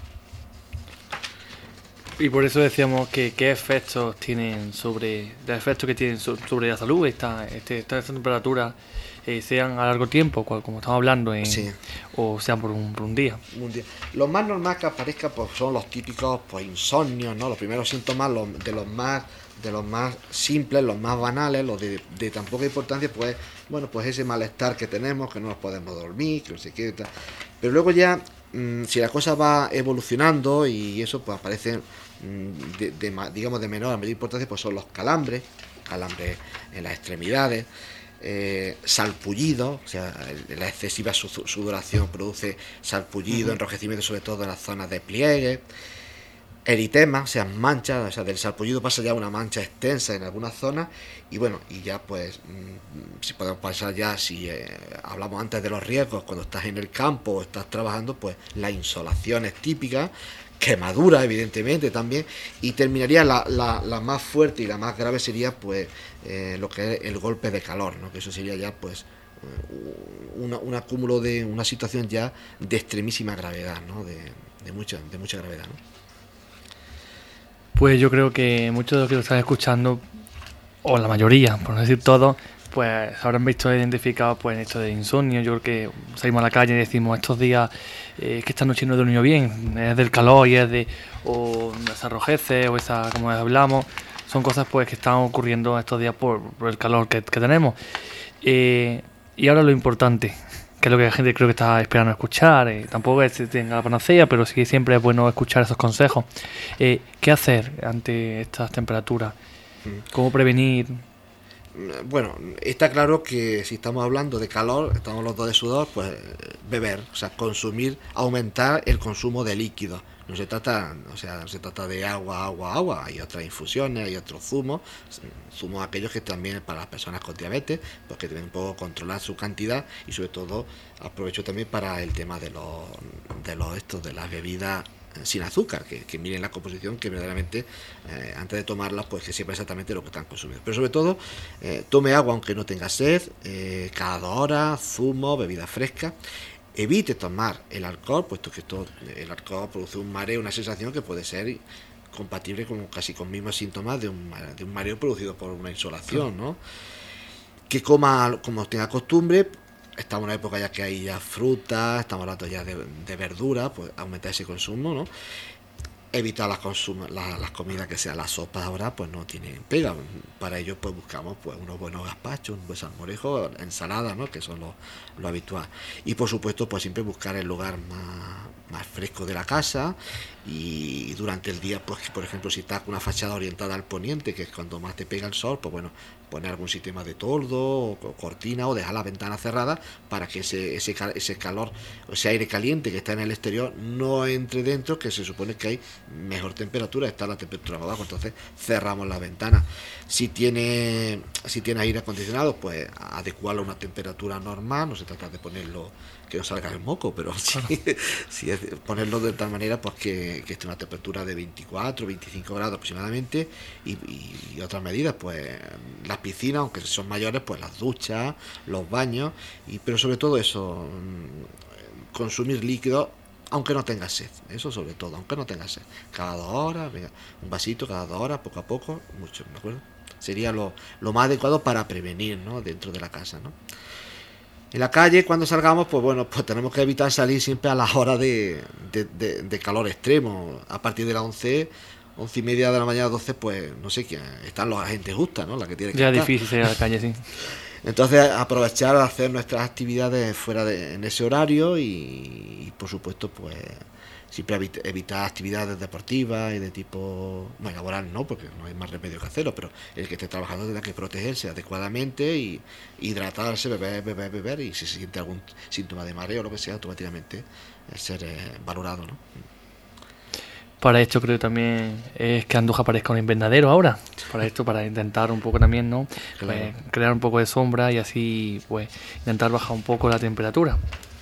Y por eso decíamos que qué efectos tienen sobre, los efectos que tienen sobre la salud esta, este, esta temperatura eh, sean a largo tiempo, como estamos hablando, en, sí. o sean por un, por un día. Un día. Lo más normal que aparezca pues son los típicos pues insomnios, ¿no? Los primeros síntomas los, de los más de los más simples, los más banales, los de, de tan poca importancia, pues bueno, pues ese malestar que tenemos, que no nos podemos dormir, que no sé qué tal. Pero luego ya mmm, si la cosa va evolucionando y eso pues aparece mmm, de, de, digamos de menor a mayor importancia, pues son los calambres, calambres en las extremidades. Eh, salpullido, o sea, la excesiva sudoración produce salpullido, uh-huh. enrojecimiento sobre todo en las zonas de pliegue, eritema, o sea, manchas, o sea, del salpullido pasa ya una mancha extensa en algunas zonas y bueno, y ya pues, mmm, si podemos pasar ya, si eh, hablamos antes de los riesgos, cuando estás en el campo o estás trabajando, pues la insolación es típica, quemadura evidentemente también, y terminaría la, la, la más fuerte y la más grave sería pues eh, lo que es el golpe de calor, ¿no? Que eso sería ya pues una, un acúmulo de una situación ya de extremísima gravedad, ¿no? de, de mucha de mucha gravedad, ¿no? Pues yo creo que muchos de los que lo están escuchando, o la mayoría, por no decir todos, pues habrán visto identificado pues en esto de insomnio. Yo creo que salimos a la calle y decimos estos días eh, que esta noche no he dormido bien, es del calor y es de o esa rojece o esa, como hablamos, son cosas pues que están ocurriendo estos días por, por el calor que, que tenemos. Eh, y ahora lo importante, que es lo que la gente creo que está esperando escuchar, eh, tampoco es que tenga la panacea, pero sí siempre es bueno escuchar esos consejos. Eh, ¿Qué hacer ante estas temperaturas? ¿Cómo prevenir? Bueno, está claro que si estamos hablando de calor, estamos los dos de sudor, pues beber, o sea, consumir, aumentar el consumo de líquidos. No se trata, o sea, no se trata de agua, agua, agua. Hay otras infusiones, hay otros zumos, zumos aquellos que también para las personas con diabetes, pues que deben un poco controlar su cantidad y sobre todo aprovecho también para el tema de los, de los estos, de las bebidas sin azúcar, que, que miren la composición, que verdaderamente eh, antes de tomarlas pues que sepa exactamente lo que están consumiendo, pero sobre todo eh, tome agua aunque no tenga sed, eh, cada dos horas, zumo, bebida fresca. Evite tomar el alcohol, puesto que esto, el alcohol produce un mareo, una sensación que puede ser compatible con casi con mismos síntomas de un, de un mareo producido por una insolación, ¿no? Que coma como tenga costumbre. Estamos en una época ya que hay ya frutas, estamos hablando ya de, de verduras, pues aumentar ese consumo, ¿no? Evitar las, consum- las, las comidas que sean las sopas ahora, pues no tienen pega. Para ello pues buscamos pues unos buenos gazpachos, un buen salmorejo, ensaladas, ¿no? Que son lo, lo habitual. Y por supuesto pues siempre buscar el lugar más, más fresco de la casa y durante el día pues por ejemplo si está con una fachada orientada al poniente, que es cuando más te pega el sol, pues bueno, poner algún sistema de toldo o cortina o dejar la ventana cerrada para que ese, ese, ese calor, ese aire caliente que está en el exterior no entre dentro, que se supone que hay mejor temperatura, está la temperatura más abajo, entonces cerramos la ventana. Si tiene si tiene aire acondicionado, pues adecuarlo a una temperatura normal, no se trata de ponerlo que no salga el moco, pero sí, sí es ponerlo de tal manera pues que, que esté a una temperatura de veinticuatro, veinticinco grados aproximadamente y, y, y otras medidas, pues las piscinas, aunque son mayores, pues las duchas, los baños, y pero sobre todo eso, consumir líquidos aunque no tenga sed, eso sobre todo, aunque no tenga sed, cada dos horas, venga, un vasito cada dos horas, poco a poco, mucho, ¿me acuerdo? Sería lo, lo más adecuado para prevenir, ¿no? Dentro de la casa, ¿no? En la calle, cuando salgamos, pues bueno, pues tenemos que evitar salir siempre a las horas de, de, de, de calor extremo. A partir de las once, once y media de la mañana, doce, pues no sé quién, están los agentes justas, ¿no? La que tiene que ya estar. Es difícil salir a la calle, sí. Entonces, aprovechar a hacer nuestras actividades fuera de en ese horario y, y por supuesto, pues siempre evita, evitar actividades deportivas y de tipo, bueno, laboral no, porque no hay más remedio que hacerlo, pero el que esté trabajando tendrá que protegerse adecuadamente y hidratarse, beber, beber, beber, y si se siente algún síntoma de mareo o lo que sea, automáticamente ser eh, valorado, ¿no? Para esto creo también es que Andújar parezca un invernadero ahora, para esto, para intentar un poco también, ¿no? Claro. Pues, crear un poco de sombra y así pues intentar bajar un poco la temperatura.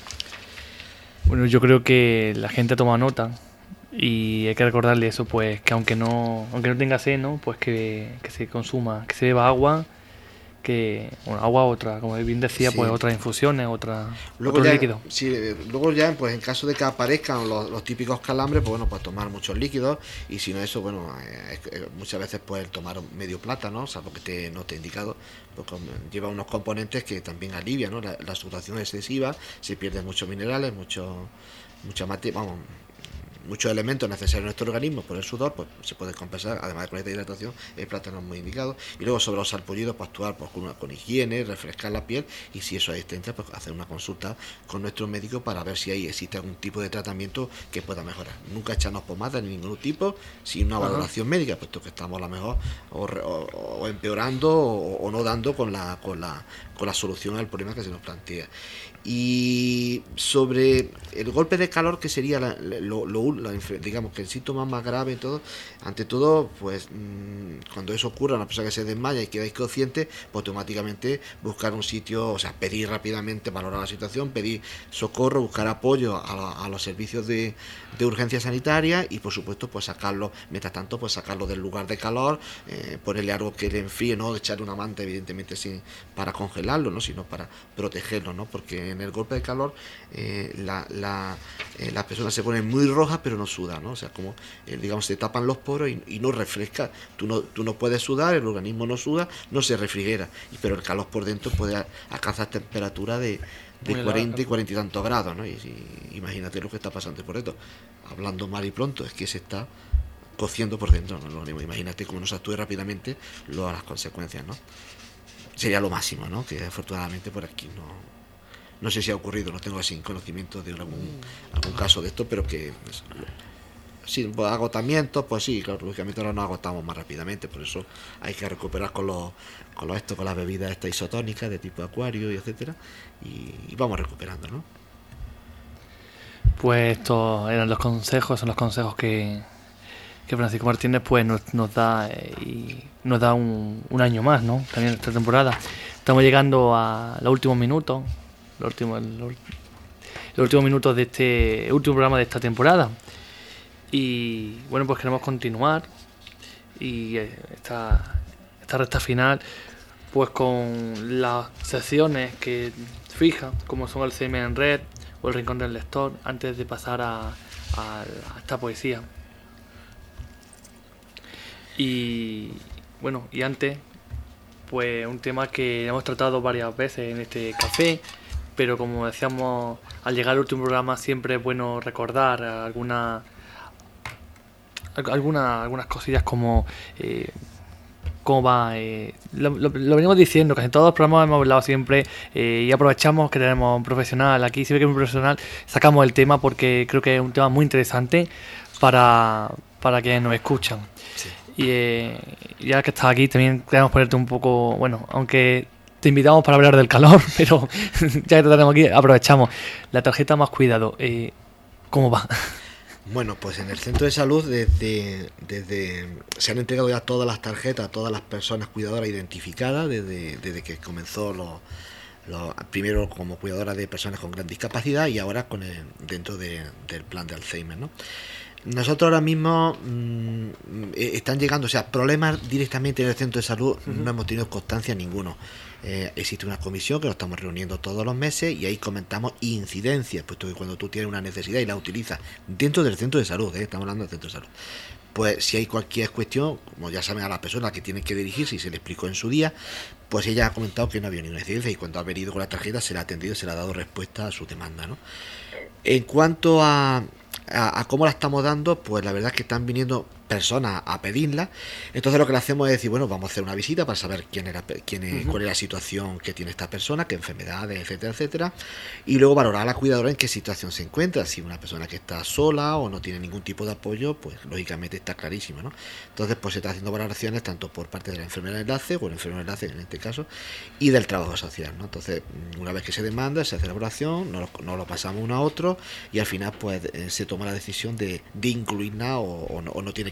Bueno, yo creo que la gente toma nota y hay que recordarle eso, pues que aunque no aunque no tenga sed, ¿no? Pues que, que se consuma, que se beba agua, que bueno, agua, otra, como bien decía, Sí. pues otras infusiones, otra, Luego otros ya, líquidos. sí, luego ya, pues en caso de que aparezcan los, los típicos calambres, pues bueno, pues tomar muchos líquidos, y si no eso, bueno, eh, eh, muchas veces pues tomar medio plátano, salvo que te, no esté indicado, pues con, lleva unos componentes que también alivian, ¿no? La, la sudoración excesiva, se pierden muchos minerales, mucho, mucha materia, vamos, muchos elementos necesarios en nuestro organismo por el sudor, pues se puede compensar, además de con esta hidratación, el plátano es muy indicado. Y luego sobre los sarpullidos, pues actuar pues, con, una, con higiene, refrescar la piel, y si eso ahí te entra, pues hacer una consulta con nuestro médico para ver si ahí existe algún tipo de tratamiento que pueda mejorar. Nunca echarnos pomada ni ningún tipo, sin una Ajá. valoración médica, puesto que estamos a lo mejor o, o, o empeorando o, o no dando con la, con la con la solución al problema que se nos plantea. Y sobre el golpe de calor, que sería la, lo, lo, la, digamos que el síntoma más grave y todo, ante todo, pues mmm, cuando eso ocurra, una persona que se desmaya y queda inconsciente, pues automáticamente buscar un sitio, o sea, pedir rápidamente, valorar la situación, pedir socorro, buscar apoyo a, la, a los servicios de, de urgencia sanitaria, y por supuesto pues sacarlo, mientras tanto pues sacarlo del lugar de calor, eh, ponerle algo que le enfríe, no echarle una manta evidentemente sin, para congelarlo, no, sino para protegerlo, no, porque en el golpe de calor eh, la, la, eh, las personas se ponen muy rojas pero no sudan, ¿no? O sea, como eh, digamos se tapan los poros y, y no refresca, tú no, tú no puedes sudar, el organismo no suda, no se refrigera, y, pero el calor por dentro puede alcanzar temperatura de, de Muy cuarenta elevado. y cuarenta y tantos grados, ¿no? Y, y imagínate lo que está pasando por esto, hablando mal y pronto, es que se está cociendo por dentro, ¿no? Imagínate cómo nos actúe rápidamente lo, las consecuencias, ¿no? Sería lo máximo, ¿no? Que afortunadamente por aquí no, no sé si ha ocurrido, no tengo así conocimiento de algún, algún caso de esto, pero que pues, sí, pues, agotamientos, pues sí, claro, lógicamente ahora nos agotamos más rápidamente, por eso hay que recuperar con los con los esto, con las bebidas estas isotónicas de tipo acuario y etcétera, y, y vamos recuperando, ¿no? Pues estos eran los consejos, son los consejos que, que Francisco Martínez pues nos, nos da eh, y nos da un, un año más, ¿no? También esta temporada. Estamos llegando a los últimos minutos, los últimos, los, los últimos minutos de este último programa de esta temporada. Y bueno, pues queremos continuar y eh, esta, esta recta final pues con las secciones que fijas, como son el C M en Red o el Rincón del Lector, antes de pasar a, a, a esta poesía. Y bueno, y antes, pues un tema que hemos tratado varias veces en este café, pero como decíamos, al llegar al último programa siempre es bueno recordar alguna, alguna, algunas cosillas como eh, cómo va. Eh, lo, lo, lo venimos diciendo, casi en todos los programas hemos hablado siempre eh, y aprovechamos que tenemos un profesional aquí, siempre que es un profesional sacamos el tema porque creo que es un tema muy interesante para, para quienes nos escuchan. Sí. Y eh, ya que estás aquí también queremos ponerte un poco, bueno, aunque te invitamos para hablar del calor, pero ya que te tenemos aquí, aprovechamos. La tarjeta Más Cuidado, eh, ¿cómo va? Bueno, pues en el centro de salud desde, desde se han entregado ya todas las tarjetas a todas las personas cuidadoras identificadas desde, desde que comenzó lo, lo, primero como cuidadora de personas con gran discapacidad y ahora con el, dentro de, del plan de Alzheimer, ¿no? Nosotros ahora mismo mmm, están llegando, o sea, problemas directamente en el centro de salud uh-huh. no hemos tenido constancia ninguno. Eh, existe una comisión que nos estamos reuniendo todos los meses y ahí comentamos incidencias, puesto que cuando tú tienes una necesidad y la utilizas dentro del centro de salud, ¿eh? Estamos hablando del centro de salud, pues si hay cualquier cuestión, como ya saben a la persona que tienen que dirigirse y se le explicó en su día, pues ella ha comentado que no había ninguna incidencia y cuando ha venido con la tarjeta se le ha atendido y se le ha dado respuesta a su demanda, ¿no? En cuanto a A, a cómo la estamos dando, pues la verdad es que están viniendo personas a pedirla. Entonces lo que le hacemos es decir, bueno, vamos a hacer una visita para saber quién era, quién es, uh-huh. cuál es la situación que tiene esta persona, qué enfermedades, etcétera, etcétera, y luego valorar a la cuidadora en qué situación se encuentra. Si una persona que está sola o no tiene ningún tipo de apoyo, pues lógicamente está clarísimo, ¿no? Entonces pues se está haciendo valoraciones tanto por parte de la enfermera de enlace o el enfermero de enlace en este caso y del trabajo social, ¿no? Entonces una vez que se demanda se hace la evaluación, no lo, no lo pasamos uno a otro y al final pues eh, se toma la decisión de, de incluirla o, o, no, o no tiene que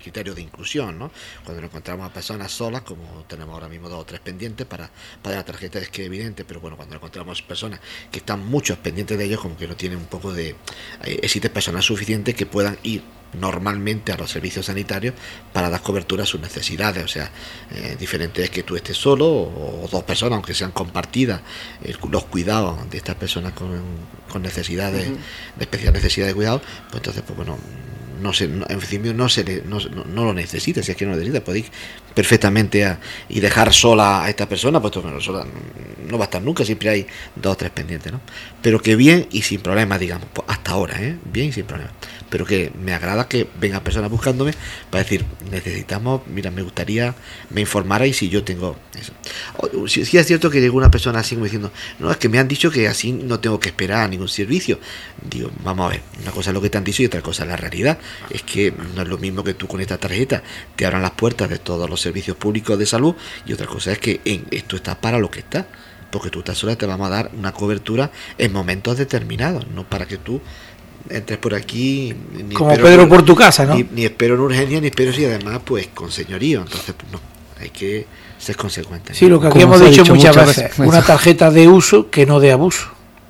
criterio de inclusión, ¿no? Cuando nos encontramos a personas solas, como tenemos ahora mismo dos o tres pendientes para, para la tarjeta, es que es evidente, pero bueno, cuando encontramos personas que están muchos pendientes de ellos, como que no tienen un poco de... Eh, existen personas suficientes que puedan ir normalmente a los servicios sanitarios para dar cobertura a sus necesidades. O sea, eh, diferente es que tú estés solo o, o dos personas, aunque sean compartidas, eh, los cuidados de estas personas con, con necesidades, uh-huh. de especial necesidad de cuidado, pues entonces, pues bueno, no se, no, en principio no se le, no, no, no lo necesita. Si es que no lo necesita, podéis perfectamente a, y dejar sola a esta persona, pues bueno, sola no va a estar nunca, siempre hay dos o tres pendientes, ¿no? Pero que bien y sin problemas, digamos, pues hasta ahora, ¿eh? Bien y sin problemas. Pero que me agrada que vengan personas buscándome para decir, necesitamos, mira, me gustaría, me informarais si yo tengo eso. O, si, si es cierto que llegó una persona así como diciendo, no, es que me han dicho que así no tengo que esperar a ningún servicio. Digo, vamos a ver, una cosa es lo que te han dicho y otra cosa es la realidad. Es que no es lo mismo que tú con esta tarjeta te abran las puertas de todos los servicios públicos de salud, y otra cosa es que en esto estás para lo que estás, porque tú estás sola, te vamos a dar una cobertura en momentos determinados, no para que tú entres por aquí ni como Pedro en, por tu casa, ¿no? Ni, ni espero en urgencia, ni espero, y además pues con señorío. Entonces pues, no, hay que ser consecuente. Sí, lo que aquí hemos dicho, dicho muchas, muchas veces, veces, una tarjeta de uso que no de abuso.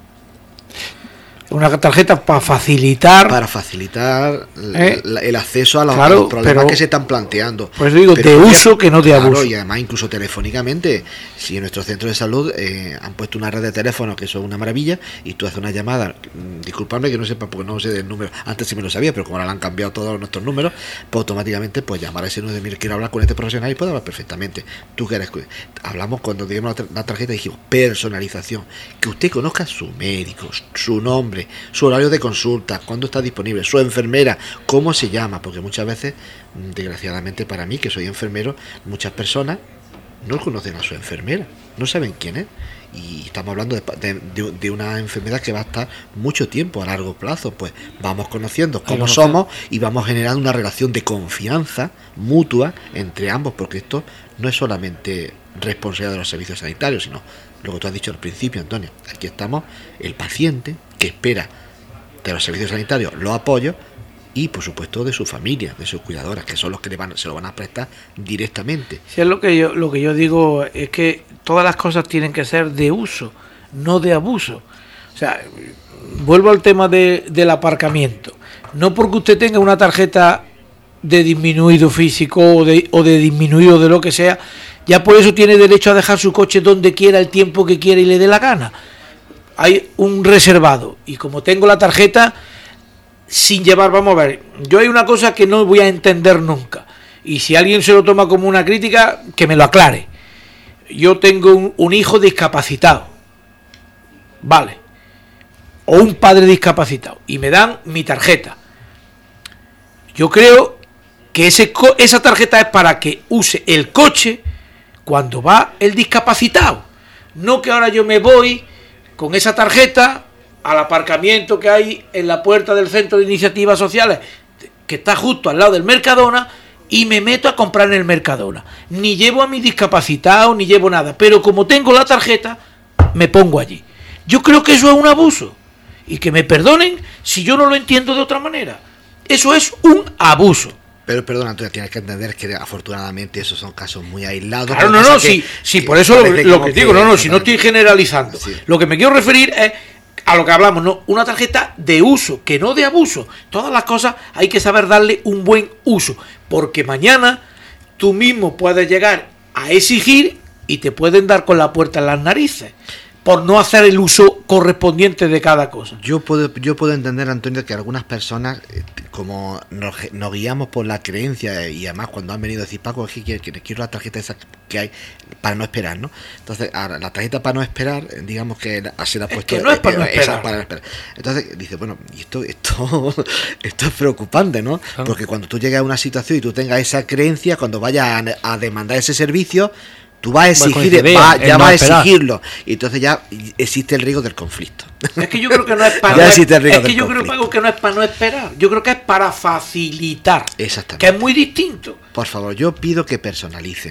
Una tarjeta para facilitar para facilitar ¿eh? el, el acceso a los, claro, a los problemas pero, que se están planteando. Pues digo, pero de uso ya, que no de claro, abuso. Y además incluso telefónicamente, si en nuestro centro de salud eh, han puesto una red de teléfonos que son una maravilla, y tú haces una llamada, disculpadme que no sepa porque no sé del número, antes sí me lo sabía, pero como ahora han cambiado todos nuestros números, pues automáticamente pues llamar a ese nueve mil, quiero hablar con este profesional, y puedo hablar perfectamente. Tú quieres, hablamos cuando dimos la tarjeta, dijimos personalización, que usted conozca su médico, su nombre, su horario de consulta, cuándo está disponible, su enfermera, cómo se llama, porque muchas veces, desgraciadamente para mí, que soy enfermero, muchas personas no conocen a su enfermera, no saben quién es, y estamos hablando de, de, de una enfermedad que va a estar mucho tiempo a largo plazo. Pues vamos conociendo cómo somos y vamos generando una relación de confianza mutua entre ambos, porque esto no es solamente responsabilidad de los servicios sanitarios, sino lo que tú has dicho al principio, Antonio. Aquí estamos el paciente que espera de los servicios sanitarios los apoyos, y por supuesto de su familia, de sus cuidadoras, que son los que le van, se lo van a prestar directamente. Sí, es lo que yo lo que yo digo, es que todas las cosas tienen que ser de uso, no de abuso. O sea, vuelvo al tema de, del aparcamiento. No porque usted tenga una tarjeta de disminuido físico o de, o de disminuido de lo que sea, ya por eso tiene derecho a dejar su coche donde quiera, el tiempo que quiera y le dé la gana. Hay un reservado, y como tengo la tarjeta sin llevar, vamos a ver, yo hay una cosa que no voy a entender nunca, y si alguien se lo toma como una crítica, que me lo aclare. Yo tengo un, un hijo discapacitado, vale, o un padre discapacitado, y me dan mi tarjeta. Yo creo que ese esa tarjeta es para que use el coche cuando va el discapacitado, no que ahora yo me voy con esa tarjeta al aparcamiento que hay en la puerta del Centro de Iniciativas Sociales, que está justo al lado del Mercadona, y me meto a comprar en el Mercadona. Ni llevo a mi discapacitado, ni llevo nada, pero como tengo la tarjeta, me pongo allí. Yo creo que eso es un abuso, y que me perdonen si yo no lo entiendo de otra manera. Eso es un abuso. Pero perdona, Antonio, tienes que entender que afortunadamente esos son casos muy aislados. Claro, no, no, sí, sí, por eso lo, lo que digo, no, no, si no estoy generalizando. Sí. Lo que me quiero referir es a lo que hablamos, no, una tarjeta de uso, que no de abuso. Todas las cosas hay que saber darle un buen uso, porque mañana tú mismo puedes llegar a exigir y te pueden dar con la puerta en las narices por no hacer el uso correspondiente de cada cosa. Yo puedo, yo puedo entender, Antonio, que algunas personas, como nos, nos guiamos por la creencia, y además cuando han venido a decir, Paco, es que quiero, quiero la tarjeta esa que hay para no esperar, ¿no? Entonces, ahora, la tarjeta para no esperar, digamos que se la ha puesto... Es que no es para no esperar. Para no esperar. Entonces, dice, bueno, y esto, esto, esto es preocupante, ¿no? Claro. Porque cuando tú llegas a una situación y tú tengas esa creencia, cuando vayas a, a demandar ese servicio, tú vas a exigir, idea, va, ya vas a exigirlo, y entonces ya existe el riesgo del conflicto. Es que yo creo que no es para ya no existe el riesgo es que del yo conflicto. creo que no es para no esperar, yo creo que es para facilitar. Exactamente. Que es muy distinto. Por favor, yo pido que personalicen.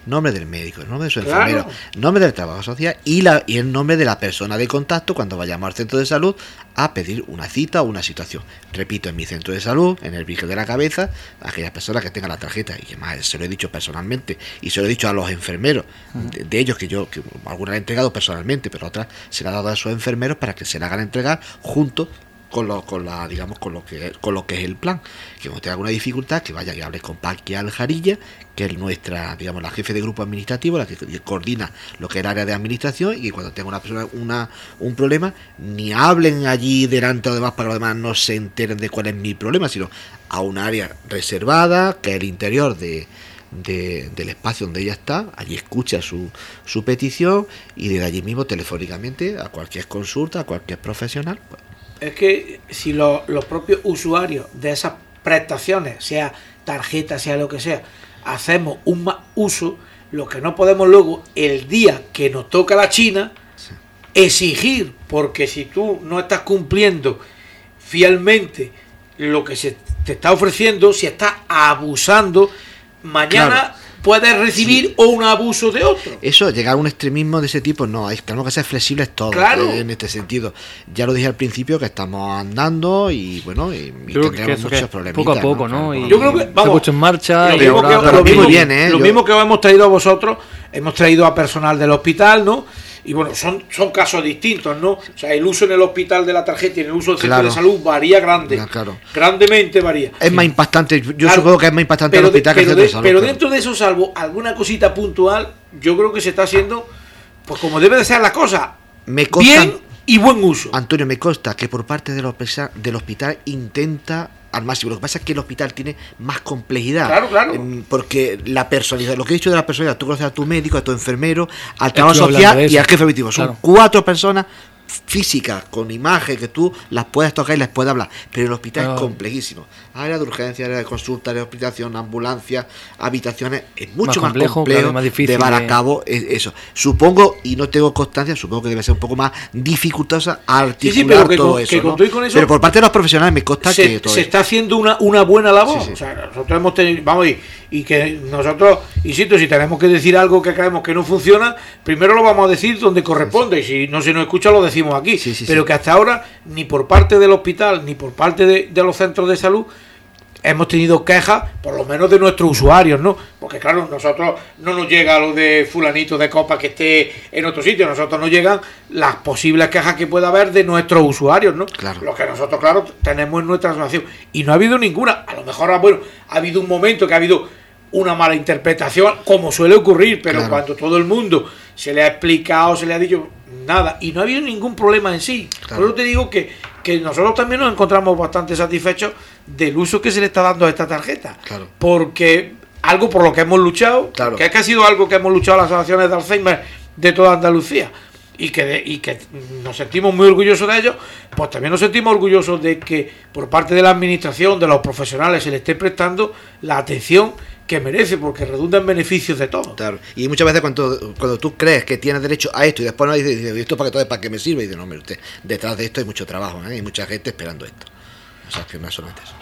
nombre del médico, el nombre de su Claro. enfermero, nombre del trabajo social y, la, y el nombre de la persona de contacto cuando vayamos al centro de salud a pedir una cita o una situación. Repito, en mi centro de salud, en el Virgen de la Cabeza, aquellas personas que tengan la tarjeta, y además se lo he dicho personalmente, y se lo he dicho a los enfermeros, de, de ellos que yo, que algunas he entregado personalmente, pero otras se la he dado a sus enfermeros para que se la hagan entregar junto con lo, con la, digamos, con lo que con lo que es el plan. Que cuando tenga alguna dificultad, que vaya y hable con Paqui Aljarilla, que es nuestra, digamos, la jefe de grupo administrativo, la que coordina lo que es el área de administración, y que cuando tenga una persona una un problema, ni hablen allí delante o demás para los demás no se enteren de cuál es mi problema, sino a un área reservada, que es el interior de De, del espacio donde ella está, allí escucha su, su petición y desde allí mismo telefónicamente a cualquier consulta, a cualquier profesional. Pues. Es que si lo, los propios usuarios de esas prestaciones, sea tarjeta, sea lo que sea, hacemos un más uso, lo que no podemos luego, el día que nos toca la China, sí. exigir, porque si tú no estás cumpliendo fielmente lo que se te está ofreciendo, si estás abusando, mañana claro. puedes recibir sí. un abuso de otro. Eso, llegar a un extremismo de ese tipo, no, hay, tenemos que ser flexibles todos claro. en este sentido. Ya lo dije al principio que estamos andando y bueno, y, y tendremos muchos problemas. Poco a poco, ¿no? ¿no? Y yo creo que vamos, se ha puesto en marcha. Lo, y mismo, ahora, que, lo, mismo, muy bien, ¿eh? lo yo... mismo que os hemos traído a vosotros, hemos traído a personal del hospital, ¿no? Y bueno, son, son casos distintos, ¿no? O sea, el uso en el hospital de la tarjeta y en el uso del centro claro. de salud varía grande. Claro. Grandemente varía. Es más impactante, yo claro. supongo que es más impactante pero el hospital de, que el centro de, de salud. Pero claro. dentro de eso, salvo alguna cosita puntual, yo creo que se está haciendo, pues como debe de ser la cosa, me consta, bien y buen uso. Antonio, me consta que por parte del hospital, del hospital intenta al máximo. Lo que pasa es que el hospital tiene más complejidad. Claro, claro. Eh, porque la personalidad, lo que he dicho de la personalidad, tú conoces a tu médico, a tu enfermero, al trabajo social y al jefe admitivo. Son claro. cuatro personas físicas, con imagen, que tú las puedes tocar y les puedes hablar. Pero el hospital claro. es complejísimo. Área de urgencia, área de consulta, área de hospitalización, ambulancia, habitaciones. Es mucho más, más complejo, complejo claro, más difícil de llevar a cabo eso. Supongo, y no tengo constancia, supongo que debe ser un poco más dificultosa articular sí, sí, pero que todo con, eso, que ¿no? con eso. Pero por parte de los profesionales me consta se, que todo se eso. está haciendo una, una buena labor. Sí, sí. O sea, nosotros hemos tenido, vamos, y, y que nosotros, insisto, si tenemos que decir algo que creemos que no funciona, primero lo vamos a decir donde corresponde, sí, sí. y si no se nos escucha lo decimos aquí. Sí, sí, pero sí. que hasta ahora, ni por parte del hospital, ni por parte de, de los centros de salud, hemos tenido quejas, por lo menos de nuestros usuarios, ¿no? Porque claro, nosotros no nos llega lo de fulanito de copa que esté en otro sitio, nosotros nos llegan las posibles quejas que pueda haber de nuestros usuarios, ¿no? Claro. Lo que nosotros, claro, tenemos en nuestra asociación. Y no ha habido ninguna. A lo mejor, bueno, ha habido un momento que ha habido una mala interpretación, como suele ocurrir, pero claro. cuando todo el mundo se le ha explicado, se le ha dicho nada, y no ha habido ningún problema en sí. Claro. Por eso te digo que, que nosotros también nos encontramos bastante satisfechos del uso que se le está dando a esta tarjeta. Claro. Porque algo por lo que hemos luchado, claro. que es que ha sido algo que hemos luchado las asociaciones de Alzheimer de toda Andalucía, y que, de, y que nos sentimos muy orgullosos de ello, pues también nos sentimos orgullosos de que por parte de la administración, de los profesionales, se le esté prestando la atención que merece, porque redunda en beneficios de todos. Claro. Y muchas veces cuando, cuando tú crees que tienes derecho a esto y después no dices, dice, ¿esto para qué, para qué me sirve? Y dices, no, hombre, usted, detrás de esto hay mucho trabajo, ¿eh? Hay mucha gente esperando esto. O sea, que no es solamente eso.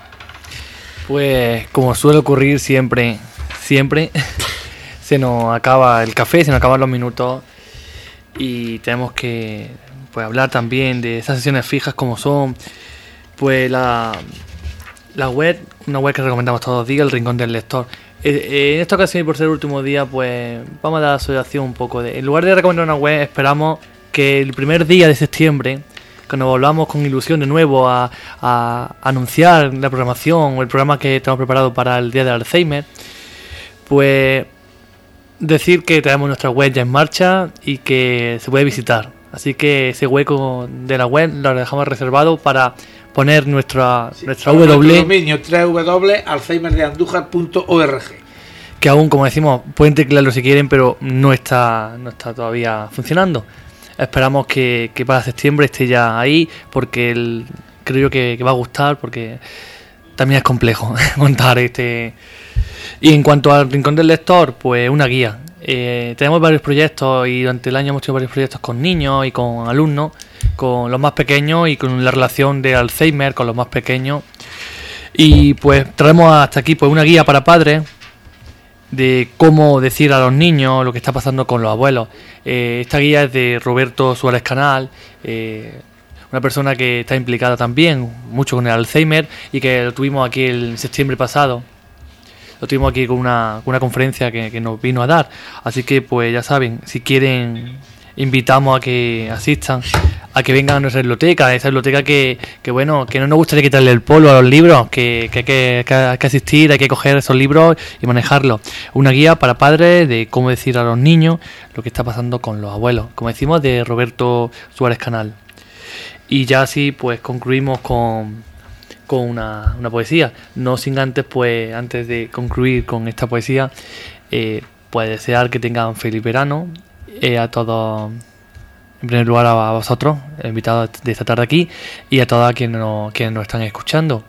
Pues, como suele ocurrir siempre, siempre, se nos acaba el café, se nos acaban los minutos y tenemos que pues hablar también de esas sesiones fijas como son pues la, la web, una web que recomendamos todos los días, el Rincón del Lector. En esta ocasión y por ser el último día, pues vamos a dar a la asociación un poco de... En lugar de recomendar una web, esperamos que el primer día de septiembre, cuando volvamos con ilusión de nuevo a, a anunciar la programación o el programa que tenemos preparado para el Día del Alzheimer, pues decir que tenemos nuestra web ya en marcha y que se puede visitar. Así que ese hueco de la web lo dejamos reservado para poner nuestra, sí, nuestra W. dominio doble u doble u doble u punto alzheimer de andújar punto org. Que aún, como decimos, pueden teclearlo si quieren, pero no está, no está todavía funcionando. Esperamos que, que para septiembre esté ya ahí, porque el, creo yo que, que va a gustar, porque también es complejo montar este. Y en cuanto al Rincón del Lector, pues una guía. Eh, tenemos varios proyectos y durante el año hemos tenido varios proyectos con niños y con alumnos, con los más pequeños y con la relación de Alzheimer con los más pequeños. Y pues traemos hasta aquí pues una guía para padres de cómo decir a los niños lo que está pasando con los abuelos. Eh, esta guía es de Roberto Suárez Canal, eh, una persona que está implicada también mucho con el Alzheimer y que lo tuvimos aquí el septiembre pasado. Lo tuvimos aquí con una, con una conferencia que, que nos vino a dar. Así que pues ya saben, si quieren, invitamos a que asistan, a que vengan a nuestra biblioteca, esa biblioteca que, que bueno, que no nos gustaría quitarle el polvo a los libros, que, que, hay que, que hay que asistir, hay que coger esos libros y manejarlos. Una guía para padres de cómo decir a los niños lo que está pasando con los abuelos, como decimos, de Roberto Suárez Canal. Y ya así pues concluimos con, con una, una poesía, no sin antes, pues antes de concluir con esta poesía, eh, pues desear que tengan feliz verano, eh, a todos. En primer lugar a vosotros, invitados de esta tarde aquí, y a todas quienes nos, quienes nos están escuchando.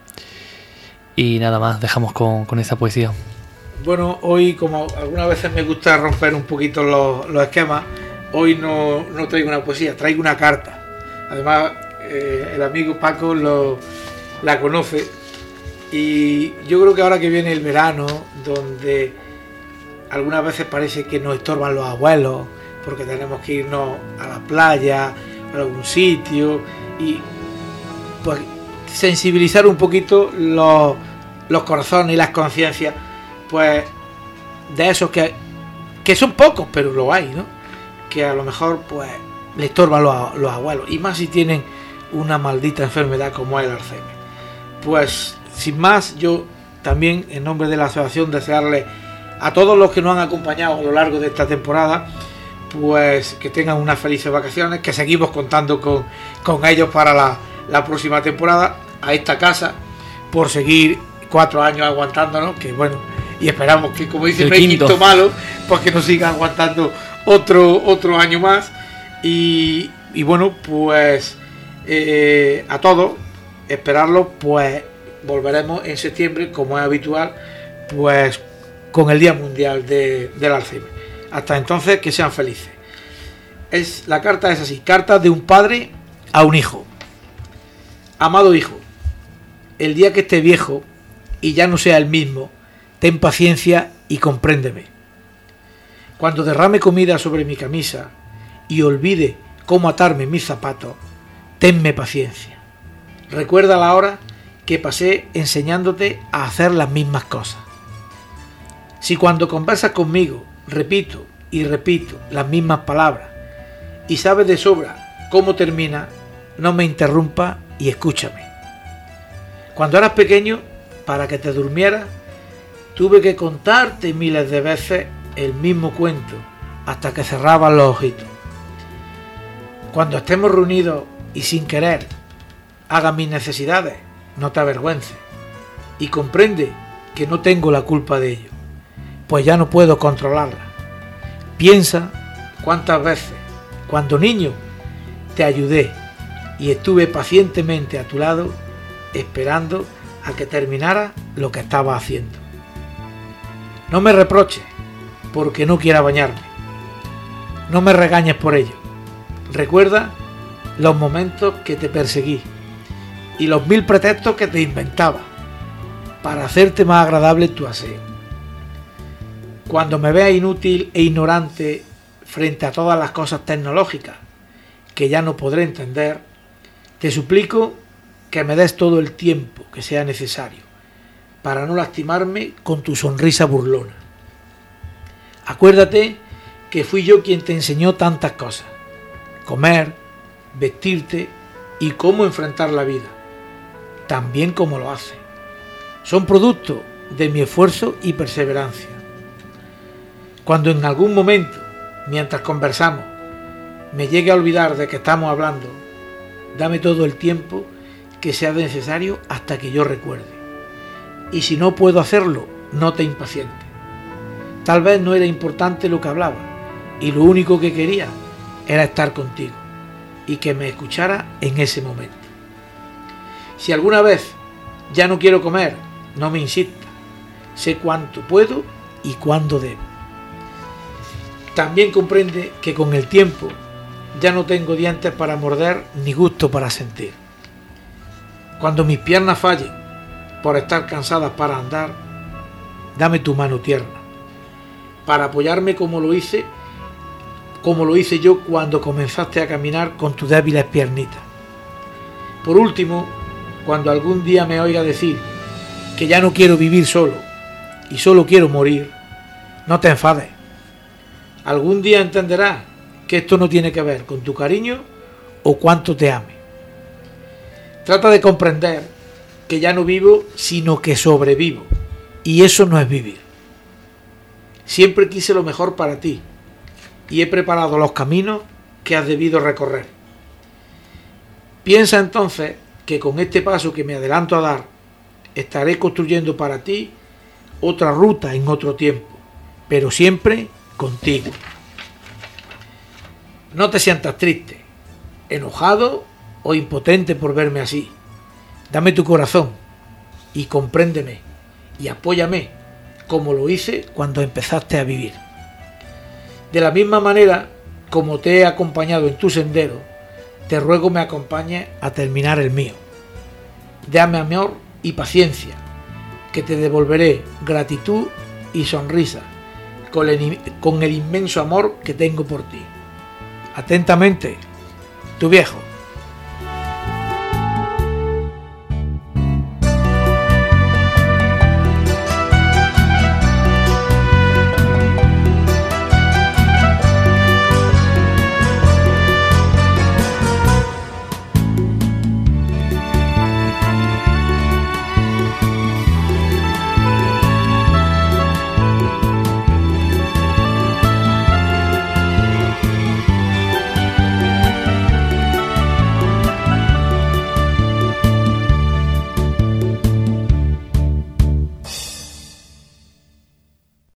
Y nada más, dejamos con, con esa poesía. Bueno, hoy, como algunas veces me gusta romper un poquito los, los esquemas, hoy no, no traigo una poesía, traigo una carta. Además, eh, el amigo Paco lo, la conoce, y yo creo que ahora que viene el verano, donde algunas veces parece que nos estorban los abuelos, porque tenemos que irnos a la playa, a algún sitio, y pues sensibilizar un poquito los, los corazones y las conciencias, pues de esos que, que son pocos, pero lo hay, ¿no? Que a lo mejor pues les estorban los, los abuelos, y más si tienen una maldita enfermedad como el Alzheimer. Pues sin más, yo también en nombre de la asociación desearles a todos los que nos han acompañado a lo largo de esta temporada, pues que tengan unas felices vacaciones, que seguimos contando con, con ellos para la, la próxima temporada, a esta casa, por seguir cuatro años aguantándonos, que bueno, y esperamos que, como dice el quinto. quinto malo, pues que nos sigan aguantando otro, otro año más, y, y bueno, pues eh, a todos, esperarlo, pues volveremos en septiembre, como es habitual, pues con el Día Mundial de, del Alzheimer. Hasta entonces, que sean felices. Es, la carta es así: carta de un padre a un hijo. Amado hijo, el día que esté viejo y ya no sea el mismo, ten paciencia y compréndeme. Cuando derrame comida sobre mi camisa y olvide cómo atarme mis zapatos, tenme paciencia. Recuerda la hora que pasé enseñándote a hacer las mismas cosas. Si cuando conversas conmigo repito y repito las mismas palabras y sabes de sobra cómo termina, no me interrumpas y escúchame. Cuando eras pequeño, para que te durmieras, tuve que contarte miles de veces el mismo cuento hasta que cerrabas los ojitos. Cuando estemos reunidos y sin querer haga mis necesidades, no te avergüences y comprende que no tengo la culpa de ello, pues ya no puedo controlarla. Piensa cuántas veces, cuando niño, te ayudé y estuve pacientemente a tu lado, esperando a que terminara lo que estaba haciendo. No me reproches porque no quiera bañarme. No me regañes por ello. Recuerda los momentos que te perseguí y los mil pretextos que te inventaba para hacerte más agradable tu aseo. Cuando me veas inútil e ignorante frente a todas las cosas tecnológicas que ya no podré entender, te suplico que me des todo el tiempo que sea necesario para no lastimarme con tu sonrisa burlona. Acuérdate que fui yo quien te enseñó tantas cosas: comer, vestirte y cómo enfrentar la vida, tan bien como lo hace. Son producto de mi esfuerzo y perseverancia. Cuando en algún momento, mientras conversamos, me llegue a olvidar de que estamos hablando, dame todo el tiempo que sea necesario hasta que yo recuerde. Y si no puedo hacerlo, no te impacientes. Tal vez no era importante lo que hablaba, y lo único que quería era estar contigo y que me escuchara en ese momento. Si alguna vez ya no quiero comer, no me insistas. Sé cuánto puedo y cuándo debo. También comprende que con el tiempo ya no tengo dientes para morder ni gusto para sentir. Cuando mis piernas fallen por estar cansadas para andar, dame tu mano tierna para apoyarme como lo hice, como lo hice yo cuando comenzaste a caminar con tus débiles piernitas. Por último, cuando algún día me oiga decir que ya no quiero vivir solo y solo quiero morir, no te enfades. Algún día entenderás que esto no tiene que ver con tu cariño o cuánto te ame. Trata de comprender que ya no vivo, sino que sobrevivo, y eso no es vivir. Siempre quise lo mejor para ti y he preparado los caminos que has debido recorrer. Piensa entonces que con este paso que me adelanto a dar, estaré construyendo para ti otra ruta en otro tiempo, pero siempre contigo. No te sientas triste, enojado o impotente por verme así. Dame tu corazón y compréndeme y apóyame como lo hice cuando empezaste a vivir. De la misma manera como te he acompañado en tu sendero, te ruego me acompañes a terminar el mío. Dame amor y paciencia, que te devolveré gratitud y sonrisa con el, con el inmenso amor que tengo por ti. Atentamente, tu viejo.